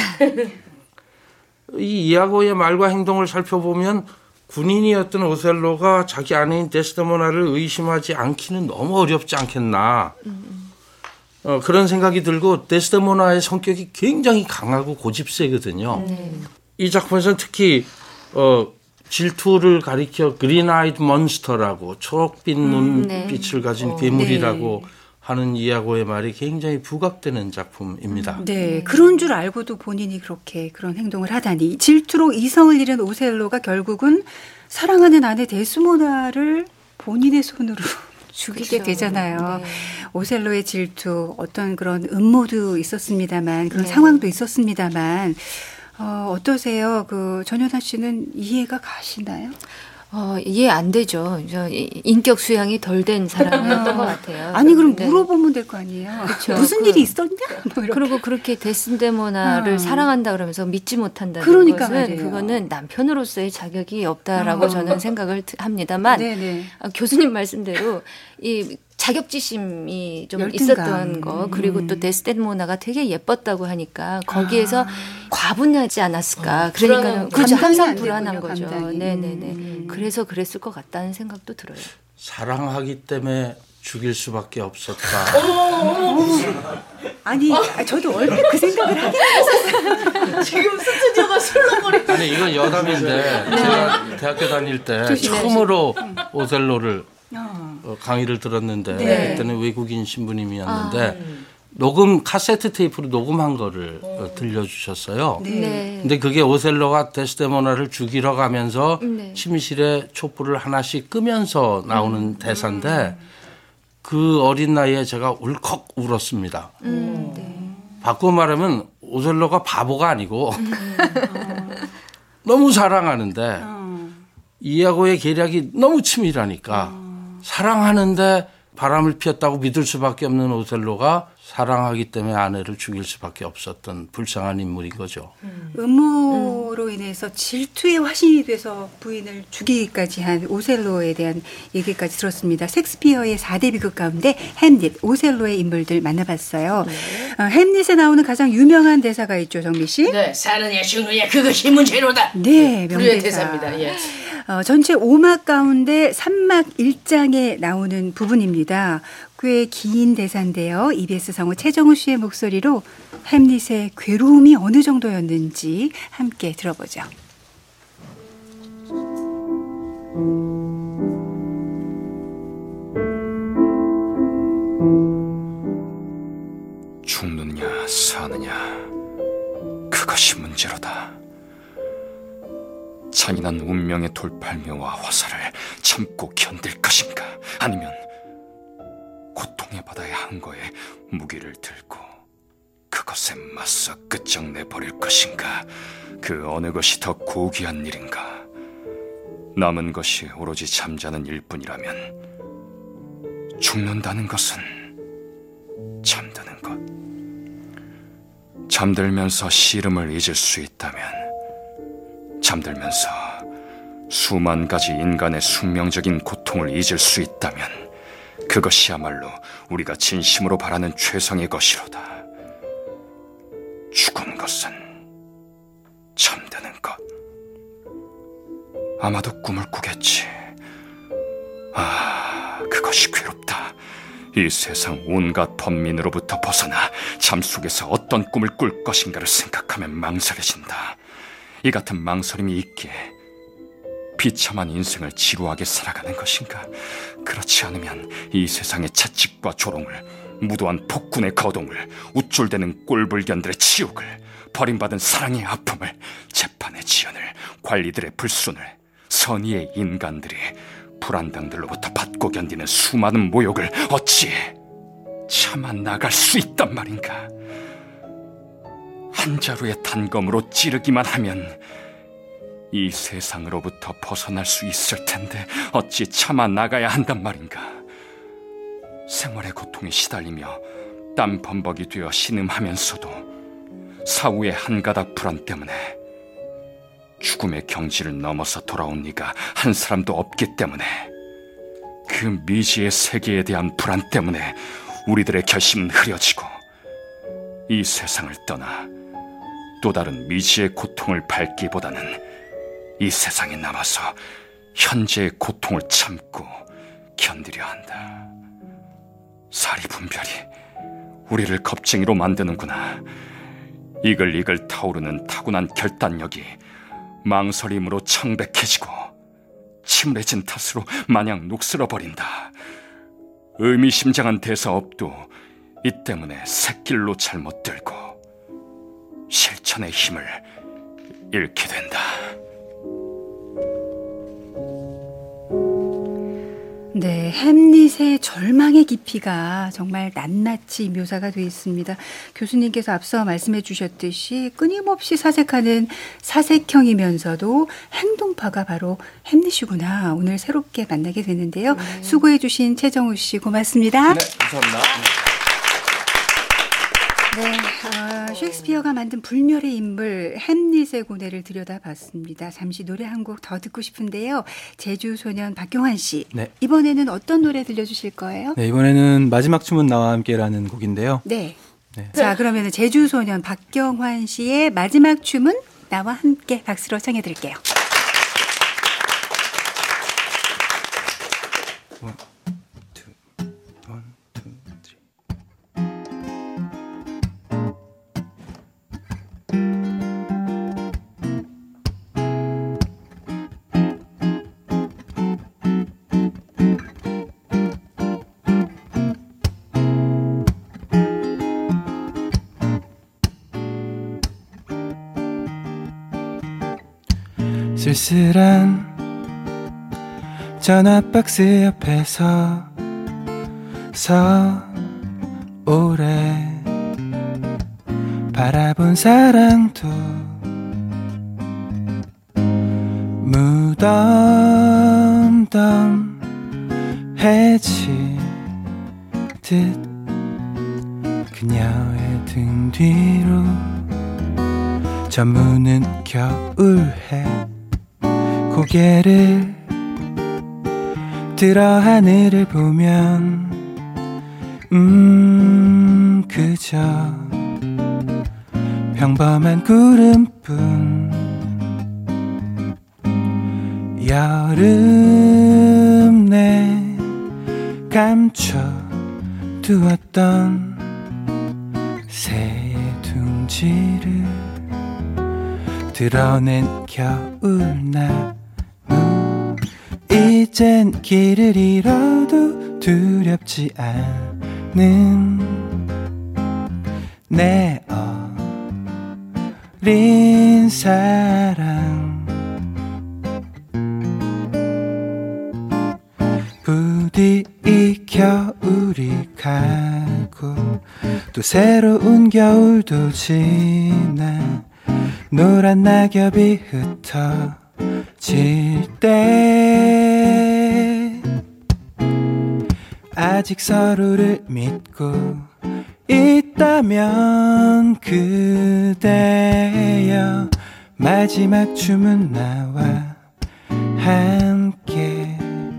이 이아고의 말과 행동을 살펴보면 군인이었던 오셀로가 자기 아내인 데스데모나를 의심하지 않기는 너무 어렵지 않겠나. 어, 그런 생각이 들고 데스데모나의 성격이 굉장히 강하고 고집세거든요. 이 작품에서는 특히 어, 질투를 가리켜 그린 아이드 몬스터라고 초록빛 눈빛을 가진 괴물이라고 하는 이아고의 말이 굉장히 부각되는 작품입니다. 네, 그런 줄 알고도 본인이 그렇게 그런 행동을 하다니 질투로 이성을 잃은 오셀로가 결국은 사랑하는 아내 데스모나를 본인의 손으로 죽이게 그쵸. 되잖아요. 네. 오셀로의 질투, 어떤 그런 음모도 있었습니다만 그런 네. 상황도 있었습니다만 어, 어떠세요? 그 전현아 씨는 이해가 가시나요? 어, 이해 안 되죠. 저 이- 인격 수양이 덜 된 사람이었던 것 같아요. 아니 그럼 네. 물어보면 될 거 아니에요. 그쵸. 무슨 그- 일이 있었냐? 뭐 이렇게. 그리고 그렇게 데스데모나를 어. 사랑한다 그러면서 믿지 못한다는 그러니까 것은 말이에요. 그거는 남편으로서의 자격이 없다라고 어. 저는 생각을 트- 합니다만 네네. 아, 교수님 말씀대로 이 자격지심이 좀 열등감. 있었던 거 그리고 또 데스데모나가 되게 예뻤다고 하니까 거기에서 과분하지 않았을까. 그러니까 불안한- 그렇죠. 감당이 항상 안 불안한 되군요, 거죠. 감당이. 네네네. 음. 그래서 그랬을 것 같다는 생각도 들어요. 사랑하기 때문에 죽일 수밖에 없었다. 아니 아, 저도 얼핏 그 생각을 하긴 지금 스튜디오가 술렁거리고 아니 이건 여담인데 제가 대학교 다닐 때 조심해야지. 처음으로 오셀로를 어. 어, 강의를 들었는데 네. 그때는 외국인 신부님이었는데 녹음 카세트 테이프로 녹음한 거를 어, 들려주셨어요. 네. 네. 근데 그게 오셀로가 데스데모나를 죽이러 가면서 네. 침실에 촛불을 하나씩 끄면서 나오는 대사인데 그 어린 나이에 제가 울컥 울었습니다. 음, 네. 바꾸어 말하면 오셀로가 바보가 아니고 너무 사랑하는데 어. 이하고의 계략이 너무 치밀하니까 사랑하는데 바람을 피웠다고 믿을 수밖에 없는 오셀로가 사랑하기 때문에 아내를 죽일 수밖에 없었던 불쌍한 인물인 거죠. 음. 음모로 인해서 질투의 화신이 돼서 부인을 죽이기까지 한 오셀로에 대한 얘기까지 들었습니다. 셰익스피어의 사 대 비극 가운데 햄릿, 오셀로의 인물들 만나봤어요. 네. 어, 햄릿에 나오는 가장 유명한 대사가 있죠, 정미 씨? 네, 사느냐 죽느냐 그것이 문제로다. 네, 명대사. 대사입니다. 예. 어, 전체 오 막 가운데 삼 막 일 장에 나오는 부분입니다. 꽤 긴 대사인데요. 이비에스 성우 최정우 씨의 목소리로 햄릿의 괴로움이 어느 정도였는지 함께 들어보죠. 죽느냐 사느냐 그것이 문제로다. 잔인한 운명의 돌팔매와 화살을 참고 견딜 것인가, 아니면 고통의 바다의 항거에 무기를 들고 그것에 맞서 끝장내버릴 것인가. 그 어느 것이 더 고귀한 일인가. 남은 것이 오로지 잠자는 일뿐이라면 죽는다는 것은 잠드는 것. 잠들면서 씨름을 잊을 수 있다면, 잠들면서 수만 가지 인간의 숙명적인 고통을 잊을 수 있다면 그것이야말로 우리가 진심으로 바라는 최상의 것이로다. 죽은 것은 잠드는 것. 아마도 꿈을 꾸겠지. 아, 그것이 괴롭다. 이 세상 온갖 번민으로부터 벗어나 잠속에서 어떤 꿈을 꿀 것인가를 생각하면 망설여진다. 이 같은 망설임이 있기에 비참한 인생을 지루하게 살아가는 것인가? 그렇지 않으면 이 세상의 채찍과 조롱을, 무도한 폭군의 거동을, 우쭐대는 꼴불견들의 치욕을, 버림받은 사랑의 아픔을, 재판의 지연을, 관리들의 불순을, 선의의 인간들이 불안당들로부터 받고 견디는 수많은 모욕을 어찌 참아 나갈 수 있단 말인가? 한 자루의 단검으로 찌르기만 하면 이 세상으로부터 벗어날 수 있을 텐데 어찌 참아 나가야 한단 말인가? 생활의 고통에 시달리며 땀 범벅이 되어 신음하면서도 사후의 한 가닥 불안 때문에 죽음의 경지를 넘어서 돌아온 네가 한 사람도 없기 때문에, 그 미지의 세계에 대한 불안 때문에 우리들의 결심은 흐려지고 이 세상을 떠나 또 다른 미지의 고통을 밟기보다는 이 세상에 남아서 현재의 고통을 참고 견디려 한다. 사리분별이 우리를 겁쟁이로 만드는구나. 이글이글 타오르는 타고난 결단력이 망설임으로 창백해지고 침울해진 탓으로 마냥 녹슬어버린다. 의미심장한 대사업도 이 때문에 샛길로 잘못 들고 실천의 힘을 잃게 된다. 네, 햄릿의 절망의 깊이가 정말 낱낱이 묘사가 되어 있습니다. 교수님께서 앞서 말씀해 주셨듯이 끊임없이 사색하는 사색형이면서도 행동파가 바로 햄릿이구나. 오늘 새롭게 만나게 됐는데요. 네. 수고해 주신 최정우 씨 고맙습니다. 네, 감사합니다. 네, 어, 셰익스피어가 만든 불멸의 인물 햄릿의 고뇌를 들여다봤습니다. 잠시 노래 한 곡 더 듣고 싶은데요. 제주소년 박경환 씨, 네. 이번에는 어떤 노래 들려주실 거예요? 네, 이번에는 마지막 춤은 나와 함께라는 곡인데요. 네. 네. 자, 그러면 제주소년 박경환 씨의 마지막 춤은 나와 함께 박수로 청해드릴게요. 원, 투, 원, 투, 쓰리. 쓸쓸한 전화박스 옆에서 서 오래 바라본 사랑도 무덤덤해지듯 그녀의 등 뒤로 저무는 겨울해 고개를 들어 하늘을 보면 음 그저 평범한 구름뿐 여름 내 감춰두었던 새의 둥지를 드러낸 겨울나무 이젠 길을 잃어도 두렵지 않은 내 어린 사랑 부디 이 겨울이 가고 또 새로운 겨울도 지나 노란 낙엽이 흩어질 때 아직 서로를 믿고 있다면 그대여 마지막 춤은 나와 함께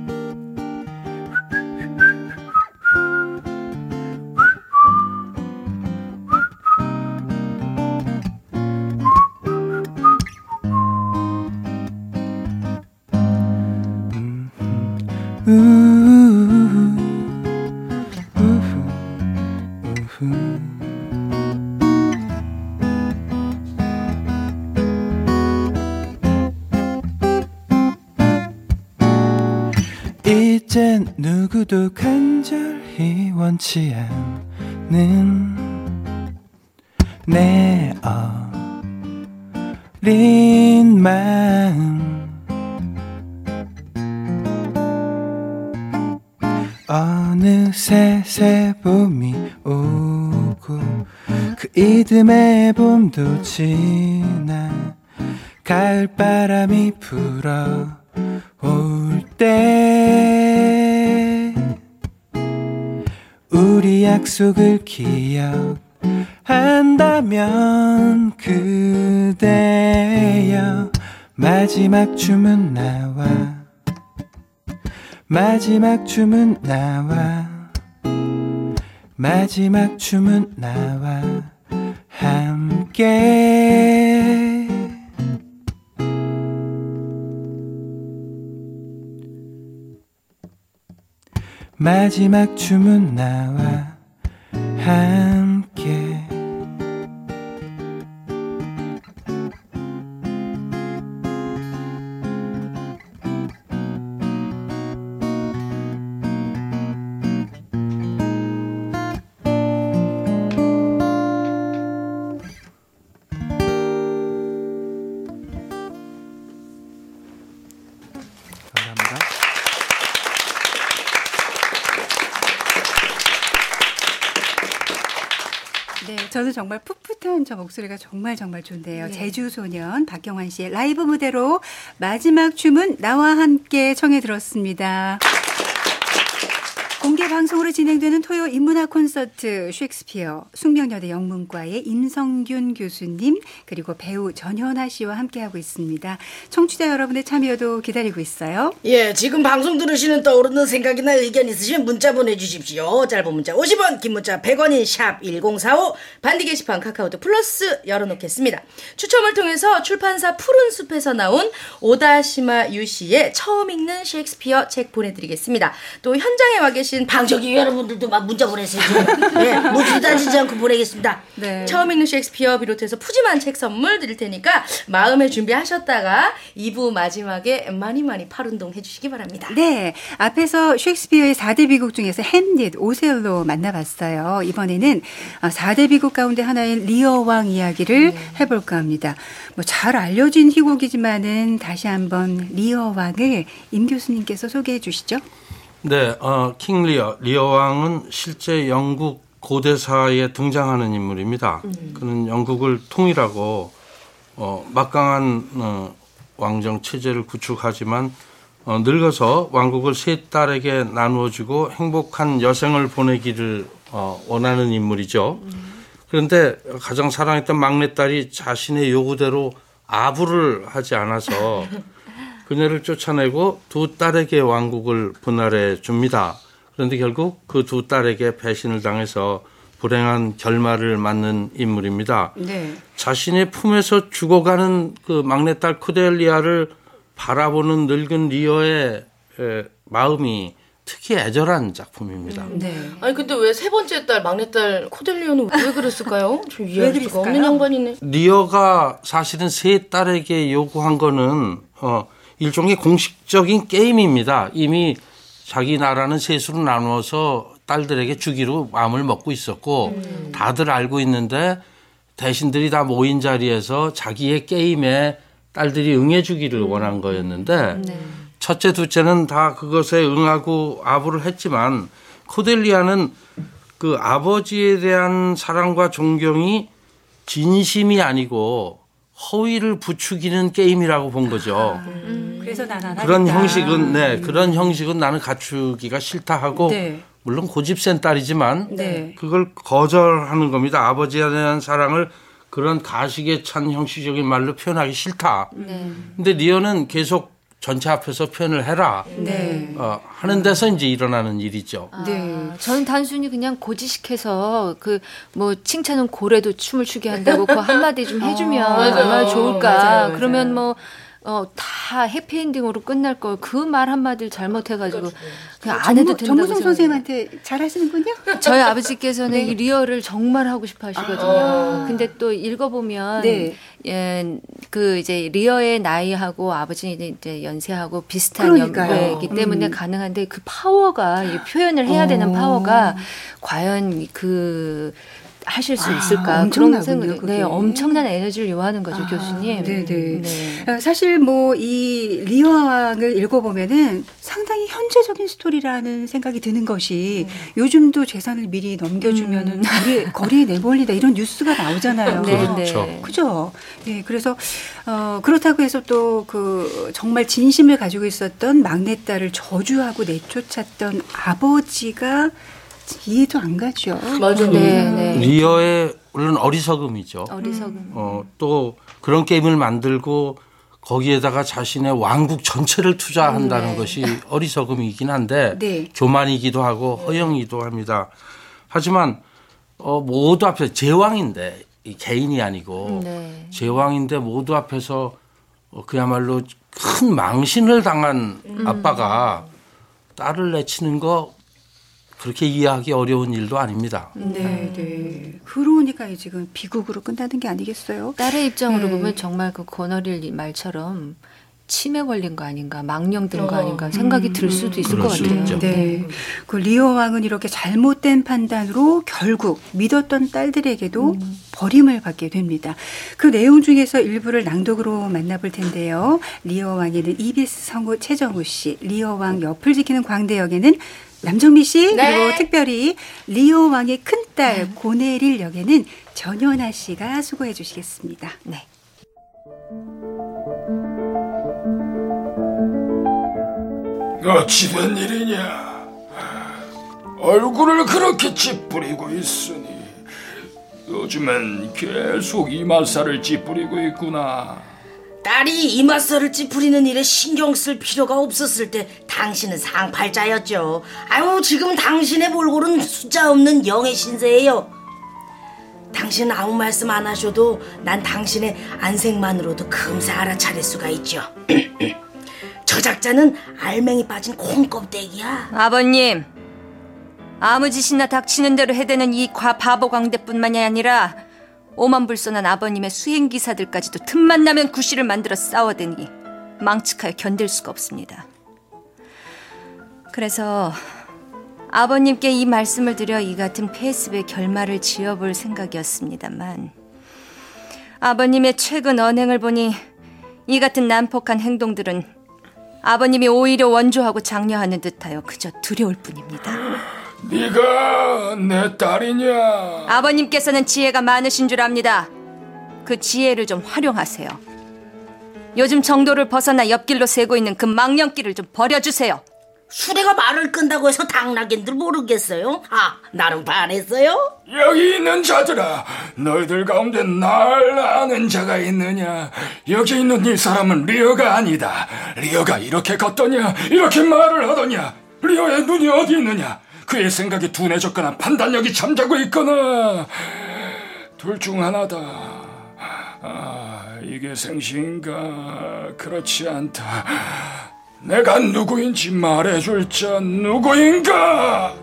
이젠 누구도 간절히 원치 않는 내 어린 마음 어느새 새봄이 오고 그 이듬해 봄도 지나 가을바람이 불어 올 때 우리 약속을 기억한다면 그대여 마지막 춤은 나와 마지막 춤은 나와 마지막 춤은 나와 함께 마지막 춤은 나와 함께 네, 저는 정말 풋풋한 저 목소리가 정말 정말 좋네요. 네. 제주소년 박경환 씨의 라이브 무대로 마지막 춤은 나와 함께 청해 들었습니다. 공개 방송으로 진행되는 토요 인문학 콘서트 셰익스피어 숙명여대 영문과의 임성균 교수님 그리고 배우 전현아 씨와 함께하고 있습니다. 청취자 여러분의 참여도 기다리고 있어요. 예, 지금 방송 들으시는 떠오르는 생각이나 의견 있으시면 문자 보내주십시오. 짧은 문자 오십 원, 긴 문자 백 원인 샵 일공사오 반디 게시판 카카오톡 플러스 열어놓겠습니다. 추첨을 통해서 출판사 푸른숲에서 나온 오다시마 유씨의 처음 읽는 셰익스피어 책 보내드리겠습니다. 또 현장에 와 계신 방청객 여러분들도 막 문자 보내세요. 네, 문자 따지지 않고 보내겠습니다. 네. 처음 읽는 셰익스피어 비롯해서 푸짐한 책 선물 드릴 테니까 마음에 준비하셨다가 이 부 마지막에 많이 많이 팔운동 해주시기 바랍니다. 네, 앞에서 셰익스피어의 사 대 비극 중에서 햄릿, 오셀로 만나봤어요. 이번에는 사 대 비극 가운데 하나인 리어 왕 이야기를 네. 해볼까 합니다. 뭐 잘 알려진 희곡이지만은 다시 한번 리어 왕을 임 교수님께서 소개해 주시죠. 네, 어, 킹 리어. 리어 왕은 실제 영국 고대사에 등장하는 인물입니다. 음. 그는 영국을 통일하고 어, 막강한 어, 왕정 체제를 구축하지만 어, 늙어서 왕국을 세 딸에게 나누어주고 행복한 여생을 보내기를 어, 원하는 인물이죠. 그런데 가장 사랑했던 막내딸이 자신의 요구대로 아부를 하지 않아서 그녀를 쫓아내고 두 딸에게 왕국을 분할해 줍니다. 그런데 결국 그 두 딸에게 배신을 당해서 불행한 결말을 맞는 인물입니다. 네. 자신의 품에서 죽어가는 그 막내딸 코델리아를 바라보는 늙은 리어의 에, 마음이 특히 애절한 작품입니다. 네. 아니 근데 왜 세 번째 딸 막내딸 코델리오는 왜 그랬을까요? 좀 이해할 수가 그랬을까요? 없는 양반이네. 리어가 사실은 세 딸에게 요구한 거는 어, 일종의 공식적인 게임입니다. 이미 자기 나라는 셋으로 나누어서 딸들에게 주기로 마음을 먹고 있었고 음. 다들 알고 있는데 대신들이 다 모인 자리에서 자기의 게임에 딸들이 응해주기를 음. 원한 거였는데 네. 첫째, 둘째는 다 그것에 응하고 아부를 했지만 코델리아는 그 아버지에 대한 사랑과 존경이 진심이 아니고 허위를 부추기는 게임이라고 본 거죠. 아, 음. 그래서 난 안 하겠다. 그런 형식은 네, 음. 그런 형식은 나는 갖추기가 싫다 하고 네. 물론 고집센 딸이지만 네. 그걸 거절하는 겁니다. 아버지에 대한 사랑을 그런 가식에 찬 형식적인 말로 표현하기 싫다. 네. 근데 리어는 계속 전체 앞에서 표현을 해라. 네. 어, 하는 데서 이제 일어나는 일이죠. 아, 네. 저는 단순히 그냥 고지식해서 그 뭐 칭찬은 고래도 춤을 추게 한다고 그 한마디 좀 해주면 어, 얼마나 좋을까. 맞아요, 맞아요. 그러면 뭐 어, 다 해피엔딩으로 끝날 걸 그 말 한마디를 잘못해가지고 그냥 안 해도 된다고 정무성 선생님한테 잘 하시는군요. 저희 아버지께서는 네. 이 리어를 정말 하고 싶어 하시거든요. 아. 근데 또 읽어보면 네. 예, 그 이제 리어의 나이하고 아버지 이제 연세하고 비슷한 연배이기 때문에 음. 가능한데 그 파워가 이 표현을 해야 되는 오. 파워가 과연 그 하실 수 있을까? 아, 그런 생각이 네, 엄청난 에너지를 요하는 거죠, 아, 교수님. 네네. 네. 사실 뭐 이 리어 왕을 읽어보면은 상당히 현재적인 스토리라는 생각이 드는 것이 음. 요즘도 재산을 미리 넘겨주면은 음. 거리에, 거리에 내몰린다 이런 뉴스가 나오잖아요. 네, 그렇죠. 네. 그죠? 네, 그래서 어, 그렇다고 해서 또 그 정말 진심을 가지고 있었던 막내딸을 저주하고 내쫓았던 아버지가 이해도 안 가죠. 맞아요. 네, 네. 리어의 물론 어리석음이죠. 어리석음. 어, 또 그런 게임을 만들고 거기에다가 자신의 왕국 전체를 투자한다는 네. 것이 어리석음이긴 한데 네. 교만이기도 하고 허영이기도 합니다. 하지만 어, 모두 앞에서 제왕인데 이 개인이 아니고 네. 제왕인데 모두 앞에서 어, 그야말로 큰 망신을 당한 음. 아빠가 딸을 내치는 거 그렇게 이해하기 어려운 일도 아닙니다. 네, 네. 그러니까 지금 비극으로 끝나는 게 아니겠어요? 딸의 입장으로 네. 보면 정말 그 권어릴 말처럼 치매 걸린 거 아닌가, 망령된 거 어. 아닌가 생각이 들 수도 있을 그럴 것 수 같아요. 있죠. 네. 그 리어 왕은 이렇게 잘못된 판단으로 결국 믿었던 딸들에게도 음. 버림을 받게 됩니다. 그 내용 중에서 일부를 낭독으로 만나볼 텐데요. 리어 왕에는 이비에스 성우 최정우 씨, 리어 왕 옆을 지키는 광대 역에는 남정미 씨, 네. 그리고 특별히 리어 왕의 큰딸 고내릴 역에는 전연아 씨가 수고해 주시겠습니다. 네. 어찌 된 일이냐? 얼굴을 그렇게 찌푸리고 있으니 요즘엔 계속 이마살을 찌푸리고 있구나. 딸이 이마살을 찌푸리는 일에 신경 쓸 필요가 없었을 때 당신은 상팔자였죠. 아유, 지금 당신의 몰골은 숫자 없는 영의 신세예요. 당신은 아무 말씀 안 하셔도 난 당신의 안색만으로도 금세 알아차릴 수가 있죠. 저 작자는 알맹이 빠진 콩껍데기야. 아버님, 아무 짓이나 닥치는 대로 해대는 이 과 바보 광대뿐만이 아니라 오만불선한 아버님의 수행기사들까지도 틈만 나면 구실을 만들어 싸워대니 망측하여 견딜 수가 없습니다. 그래서 아버님께 이 말씀을 드려 이 같은 폐습의 결말을 지어볼 생각이었습니다만 아버님의 최근 언행을 보니 이 같은 난폭한 행동들은 아버님이 오히려 원조하고 장려하는 듯하여 그저 두려울 뿐입니다. 네가 내 딸이냐? 아버님께서는 지혜가 많으신 줄 압니다. 그 지혜를 좀 활용하세요. 요즘 정도를 벗어나 옆길로 새고 있는 그 망령길을 좀 버려주세요. 수레가 말을 끈다고 해서 당나귀인들 모르겠어요? 아, 나는 반했어요? 여기 있는 자들아, 너희들 가운데 날 아는 자가 있느냐? 여기 있는 이 사람은 리어가 아니다. 리어가 이렇게 걷더냐, 이렇게 말을 하더냐? 리어의 눈이 어디 있느냐? 그의 생각이 둔해졌거나 판단력이 잠자고 있거나 둘 중 하나다. 아, 이게 생시인가? 그렇지 않다. 내가 누구인지 말해줄 자 누구인가?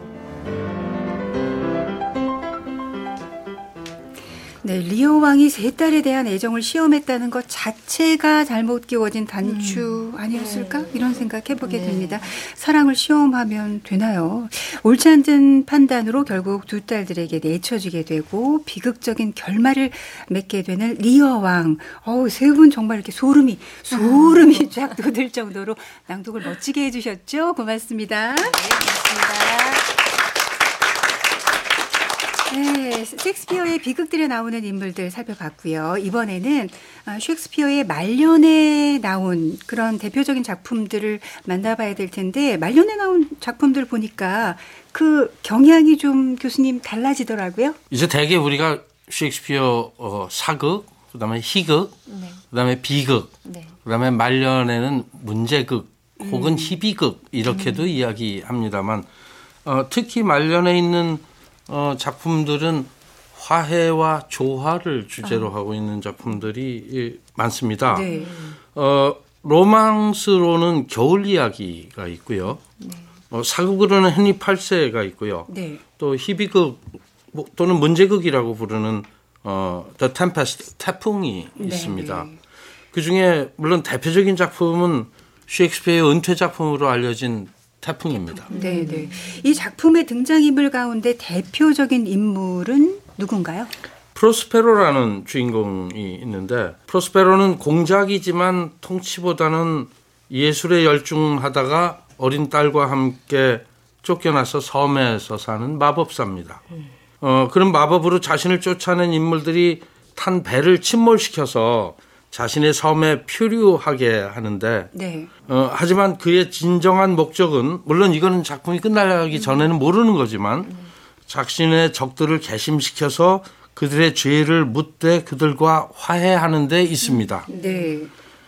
네, 리오 왕이 세 딸에 대한 애정을 시험했다는 것 자체가 잘못 끼워진 단추 아니었을까? 이런 생각 해보게 됩니다. 사랑을 시험하면 되나요? 옳지 않은 판단으로 결국 두 딸들에게 내쳐지게 되고 비극적인 결말을 맺게 되는 리어 왕. 어우, 세 분 정말 이렇게 소름이, 소름이 쫙 돋을 정도로 낭독을 멋지게 해주셨죠? 고맙습니다. 네, 고맙습니다. 네, 셰익스피어의 비극들에 나오는 인물들 살펴봤고요. 이번에는 셰익스피어의 말년에 나온 그런 대표적인 작품들을 만나봐야 될 텐데 말년에 나온 작품들 보니까 그 경향이 좀 교수님 달라지더라고요. 이제 대개 우리가 셰익스피어 어, 사극, 그다음에 희극, 네. 그다음에 비극, 네. 그다음에 말년에는 문제극 혹은 음. 희비극 이렇게도 음. 이야기합니다만 어, 특히 말년에 있는 어, 작품들은 화해와 조화를 주제로 어. 하고 있는 작품들이 많습니다. 네. 어, 로망스로는 겨울 이야기가 있고요. 네. 어, 사극으로는 헨리 팔 세가 있고요. 네. 또 희비극 또는 문제극이라고 부르는 어, The Tempest, 태풍이 네. 있습니다. 그중에 물론 대표적인 작품은 셰익스피어의 은퇴 작품으로 알려진 태풍입니다. 네, 네. 이 작품의 등장인물 가운데 대표적인 인물은 누군가요? 프로스페로라는 주인공이 있는데 프로스페로는 공작이지만 통치보다는 예술에 열중하다가 어린 딸과 함께 쫓겨나서 섬에서 사는 마법사입니다. 어, 그런 마법으로 자신을 쫓아낸 인물들이 탄 배를 침몰시켜서 자신의 섬에 표류하게 하는데 네. 어, 하지만 그의 진정한 목적은 물론 이거는 작품이 끝나기 전에는 모르는 거지만 음. 자신의 적들을 괘씸시켜서 그들의 죄를 묻되 그들과 화해하는 데 있습니다. 네.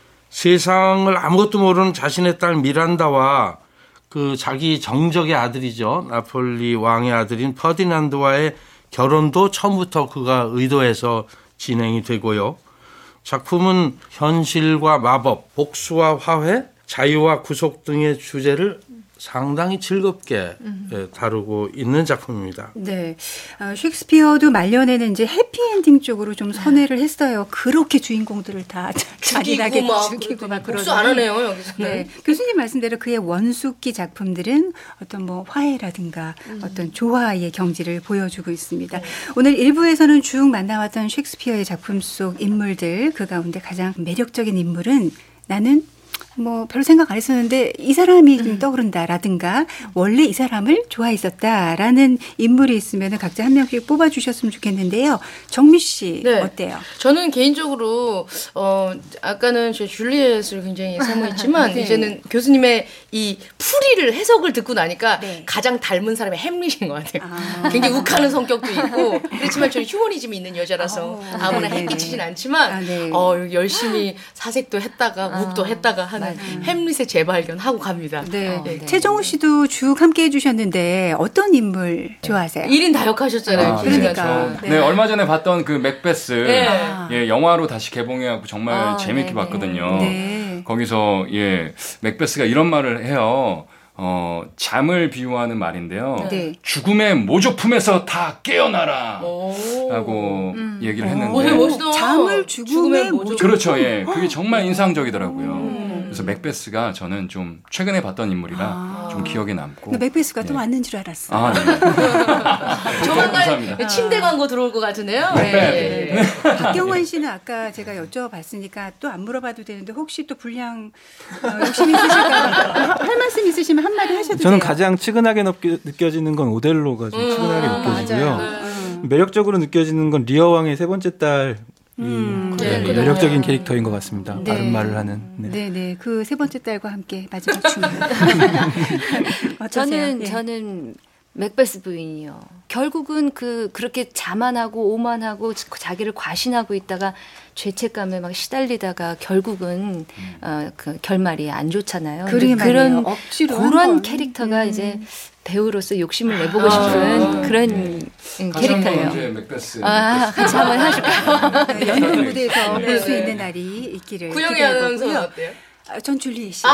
세상을 아무것도 모르는 자신의 딸 미란다와 그 자기 정적의 아들이죠. 나폴리 왕의 아들인 퍼디난드와의 결혼도 처음부터 그가 의도해서 진행이 되고요. 작품은 현실과 마법, 복수와 화해, 자유와 구속 등의 주제를 상당히 즐겁게 음. 다루고 있는 작품입니다. 네, 어, 셰익스피어도 말년에는 이제 해피엔딩 쪽으로 좀 선회를 했어요. 그렇게 주인공들을 다 잔인하게 죽이고 막 그러더니. 복수 안 하네요 여기서는. 네, 교수님 말씀대로 그의 원숙기 작품들은 어떤 뭐 화해라든가 음. 어떤 조화의 경지를 보여주고 있습니다. 네. 오늘 일 부에서는 쭉 만나왔던 셰익스피어의 작품 속 인물들 그 가운데 가장 매력적인 인물은 나는 뭐 별로 생각 안 했었는데 이 사람이 좀 떠오른다라든가 원래 이 사람을 좋아했었다라는 인물이 있으면 각자 한 명씩 뽑아주셨으면 좋겠는데요. 정미 씨 네. 어때요? 저는 개인적으로 어 아까는 제 줄리엣을 굉장히 사모했지만 네. 이제는 교수님의 이 풀이를 해석을 듣고 나니까 네. 가장 닮은 사람이 햄릿인 것 같아요. 아. 굉장히 욱하는 성격도 있고 그렇지만 저는 휴머니즘이 있는 여자라서 아. 아무나 네. 해끼치진 않지만 아, 네. 어, 열심히 사색도 했다가 묵도 아. 했다가 하는 음. 햄릿의 재발견하고 갑니다. 네. 어, 네. 최정우 씨도 쭉 함께 해주셨는데 어떤 인물 좋아하세요? 일 인 다역하셨잖아요. 아, 그러니까. 네. 네, 얼마 전에 봤던 그 맥베스 네. 예, 영화로 다시 개봉해갖고 정말 아, 재밌게 네네. 봤거든요. 네. 거기서 예, 맥베스가 이런 말을 해요. 어, 잠을 비유하는 말인데요. 네. 죽음의 모조품에서 다 깨어나라 라고 음. 얘기를 했는데 오, 멋있다. 잠을 죽음의 모조품. 그렇죠. 예. 그게 정말 인상적이더라고요. 음. 그래서 맥베스가 저는 좀 최근에 봤던 인물이라 아. 좀 기억에 남고. 맥베스가 네. 또 왔는 줄 알았어요. 아, 네. 조만간 침대 광고 들어올 것 같은데요. 네. 네. 네. 박경원 씨는 아까 제가 여쭤봤으니까 또 안 물어봐도 되는데 혹시 또 분량 어, 욕심 있으실까 할 말씀 있으시면 한마디 하셔도 저는 돼요. 가장 측은하게 느껴지는 건 오델로가 좀 음, 측은하게 아, 느껴지고요. 음. 매력적으로 느껴지는 건 리어 왕의 세 번째 딸 음, 네, 네. 매력적인 캐릭터인 것 같습니다. 네. 바른 말을 하는. 네, 네, 네. 그 세 번째 딸과 함께 마지막 춤을. 어떠세요? 저는 예. 저는 맥베스 부인이요. 결국은 그 그렇게 자만하고 오만하고 자기를 과신하고 있다가 죄책감에 막 시달리다가 결국은 음. 어, 그 결말이 안 좋잖아요. 그런 억지로 그런 캐릭터가 음. 이제 배우로서 욕심을 내보고 싶은 아, 그런 네. 캐릭터예요. 맥베스 아, 같이 한번 하실까요? 연극 무대에서 볼 수 있는 날이 있기를 구영이 아나운서는 어때요? 아, 전 줄리 씨.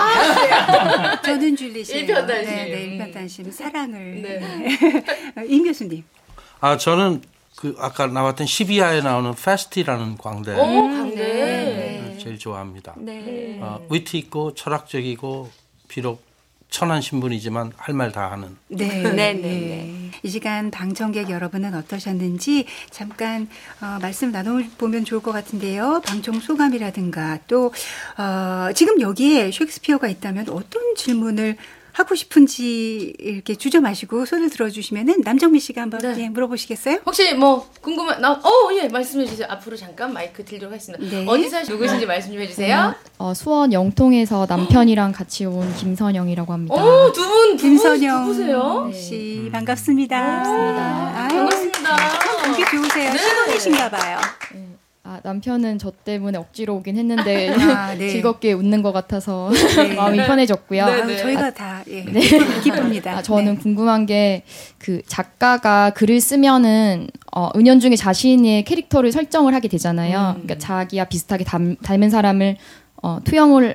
아, 저는 줄리 씨. 일편단심. 네, 네, 일편단심. 사랑을. 네. 임 교수님. 아, 저는 그 아까 나왔던 시비아에 나오는 페스티라는 광대. 오, 광대. 네, 제일 좋아합니다. 네. 어, 위트 있고 철학적이고 비록 천한 신분이지만 할 말 다 하는. 네. 네, 네, 네. 이 시간 방청객 여러분은 어떠셨는지 잠깐 어, 말씀 나눠보면 좋을 것 같은데요. 방청 소감이라든가 또 어, 지금 여기에 셰익스피어가 있다면 어떤 질문을 하고 싶은지 이렇게 주저 마시고 손을 들어주시면은 남정미 씨가 한번 네. 예, 물어보시겠어요? 혹시 뭐 궁금한 나 어 예 말씀해 주세요. 앞으로 잠깐 마이크 드리도록 하겠습니다. 네. 어디서 누구신지 말씀 좀 해주세요. 어, 수원 영통에서 남편이랑 같이 온 김선영이라고 합니다. 오, 두 분 김선영 누구세요? 씨 네. 반갑습니다. 반갑습니다. 아유, 반갑습니다. 감기 좋으세요? 네. 신혼이신가 봐요. 네. 아, 남편은 저 때문에 억지로 오긴 했는데 아, 네. 즐겁게 웃는 것 같아서 네. 마음이 편해졌고요. 네, 네. 저희가 아, 다 예, 네. 기쁩니다. 아, 저는 네. 궁금한 게 그 작가가 글을 쓰면은 어, 은연중에 자신의 캐릭터를 설정을 하게 되잖아요. 음. 그러니까 자기와 비슷하게 닮, 닮은 사람을 어, 투영을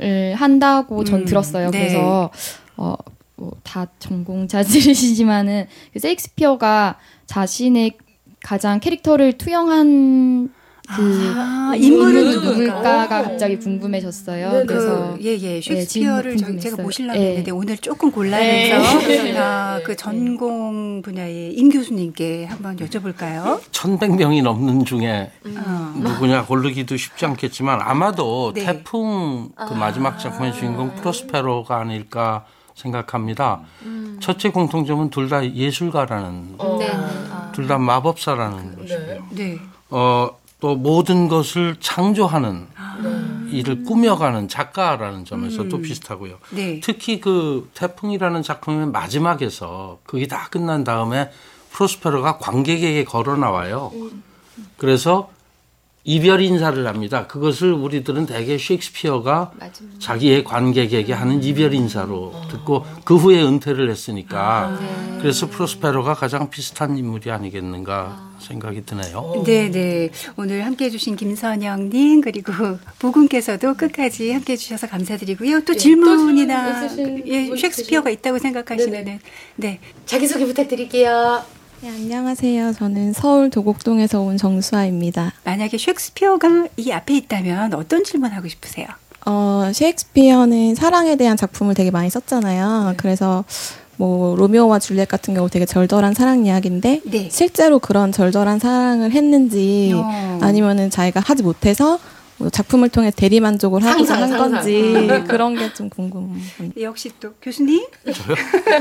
한다고 음. 전 들었어요. 네. 그래서 어, 뭐 다 전공자들이시지만은 셰익스피어가 자신의 가장 캐릭터를 투영한 그 아, 인물은 누굴까가 갑자기 궁금해졌어요. 네, 그래서 예예 그, 셰익스피어를 네, 제가 모시려고 네. 했는데 오늘 조금 곤란해서 네. 아, 그 전공 분야의 임 교수님께 한번 여쭤볼까요? 천백 명이 넘는 중에 음. 누구냐 고르기도 쉽지 않겠지만 아마도 네. 태풍 그 마지막 작품의 주인공 프로스페로가 아닐까 생각합니다. 음. 첫째 공통점은 둘 다 예술가라는, 어. 둘 다 마법사라는 것이고요. 네. 어, 또 모든 것을 창조하는 아. 일을 꾸며가는 작가라는 점에서 음. 또 비슷하고요. 네. 특히 그 태풍이라는 작품의 마지막에서 그게 다 끝난 다음에 프로스페로가 관객에게 걸어 나와요. 음. 그래서 이별 인사를 합니다. 그것을 우리들은 대개 셰익스피어가 맞아. 자기의 관객에게 하는 이별 인사로 어. 듣고 그 후에 은퇴를 했으니까 아, 네. 그래서 프로스페로가 가장 비슷한 인물이 아니겠는가 아. 생각이 드네요. 네, 네. 오늘 함께해 주신 김선영님 그리고 보군께서도 끝까지 함께해 주셔서 감사드리고요. 또 네, 질문이나 또 예, 셰익스피어가 있다고 생각하시면은 네. 자기소개 부탁드릴게요. 네, 안녕하세요. 저는 서울 도곡동에서 온 정수아입니다. 만약에 셰익스피어가 이 앞에 있다면 어떤 질문하고 싶으세요? 어, 셰익스피어는 사랑에 대한 작품을 되게 많이 썼잖아요. 네. 그래서 뭐 로미오와 줄리엣 같은 경우 되게 절절한 사랑 이야기인데 네. 실제로 그런 절절한 사랑을 했는지 어. 아니면은 자기가 하지 못해서 작품을 통해 대리만족을 하고자 한 상상. 건지 그런 게 좀 궁금합니다. 역시 또 교수님? 저요?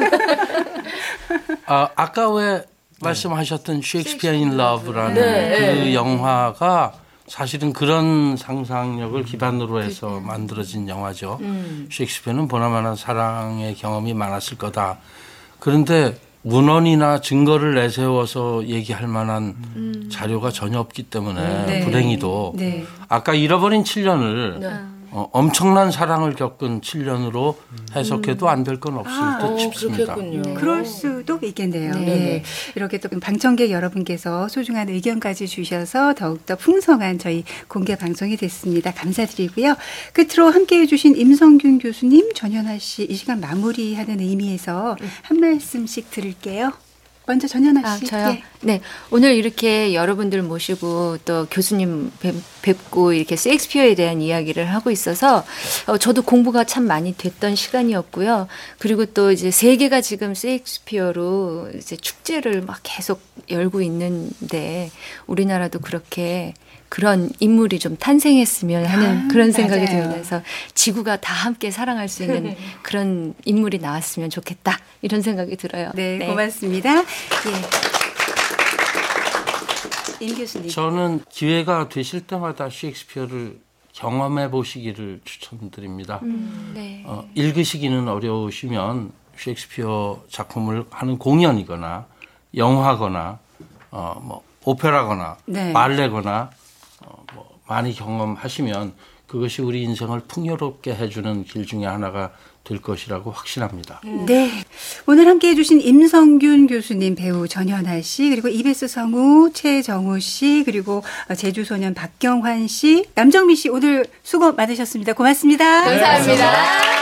아, 아까 왜 말씀하셨던 셰익스피어 인 러브라는 네. 그 영화가 사실은 그런 상상력을 기반으로 해서 만들어진 영화죠. 음. 셰익스피어는 보나마나 사랑의 경험이 많았을 거다. 그런데 문헌이나 증거를 내세워서 얘기할 만한 음. 자료가 전혀 없기 때문에 네. 불행히도 네. 아까 잃어버린 칠 년을 네. 어, 엄청난 사랑을 겪은 칠 년으로 해석해도 안 될 건 없을 아, 듯 싶습니다. 네. 그럴 수도 있겠네요. 네. 네. 이렇게 또 방청객 여러분께서 소중한 의견까지 주셔서 더욱더 풍성한 저희 공개 방송이 됐습니다. 감사드리고요. 끝으로 함께해 주신 임성균 교수님, 전현아 씨 이 시간 마무리하는 의미에서 한 말씀씩 드릴게요. 먼저 전현아 씨. 아, 저요? 예. 네. 오늘 이렇게 여러분들 모시고 또 교수님 뵙, 뵙고 이렇게 셰익스피어에 대한 이야기를 하고 있어서 어, 저도 공부가 참 많이 됐던 시간이었고요. 그리고 또 이제 세계가 지금 셰익스피어로 이제 축제를 막 계속 열고 있는데 우리나라도 그렇게 그런 인물이 좀 탄생했으면 하는 아, 그런 생각이 맞아요. 들면서 지구가 다 함께 사랑할 수 있는 그런 인물이 나왔으면 좋겠다 이런 생각이 들어요. 네, 네. 고맙습니다. 예. 임 교수님. 저는 기회가 되실 때마다 셰익스피어를 경험해 보시기를 추천드립니다. 음, 네. 어, 읽으시기는 어려우시면 셰익스피어 작품을 하는 공연이거나 영화거나 어, 뭐 오페라거나 네. 발레거나 어, 뭐 많이 경험하시면 그것이 우리 인생을 풍요롭게 해주는 길 중에 하나가 될 것이라고 확신합니다. 네. 오늘 함께해 주신 임성균 교수님, 배우 전현아 씨, 그리고 이베스 성우 최정우 씨, 그리고 제주소년 박경환 씨, 남정미 씨 오늘 수고 많으셨습니다. 고맙습니다. 감사합니다.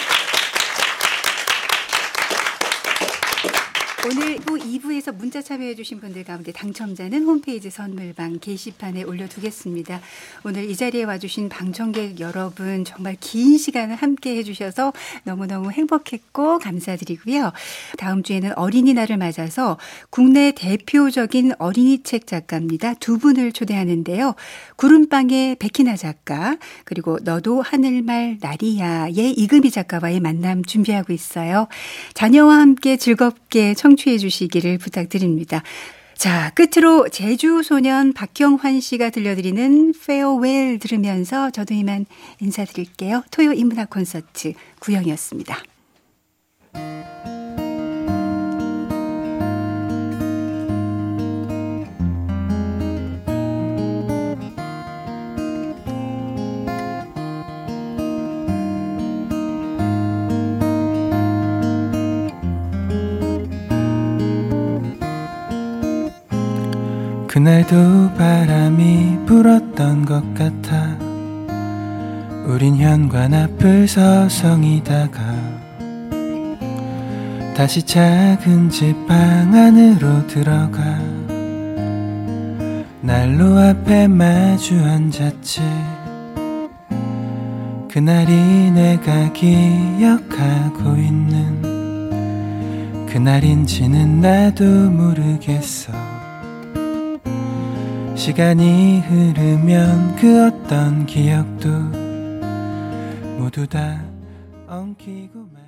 오늘 이 부에서 문자 참여해 주신 분들 가운데 당첨자는 홈페이지 선물방 게시판에 올려두겠습니다. 오늘 이 자리에 와주신 방청객 여러분 정말 긴 시간을 함께해 주셔서 너무너무 행복했고 감사드리고요. 다음 주에는 어린이날을 맞아서 국내 대표적인 어린이책 작가입니다. 두 분을 초대하는데요. 구름빵의 백희나 작가 그리고 너도 하늘말 나리야의 이금희 작가와의 만남 준비하고 있어요. 자녀와 함께 즐겁게 청취해 주시기를 부탁드립니다. 자, 끝으로 제주소년 박경환 씨가 들려드리는 페어웰 들으면서 저도 이만 인사드릴게요. 토요 인문학 콘서트 구영이었습니다. 그날도 바람이 불었던 것 같아 우린 현관 앞을 서성이다가 다시 작은 집 방 안으로 들어가 난로 앞에 마주 앉았지. 그날이 내가 기억하고 있는 그날인지는 나도 모르겠어. 시간이 흐르면 그 어떤 기억도 모두 다 엉키고 말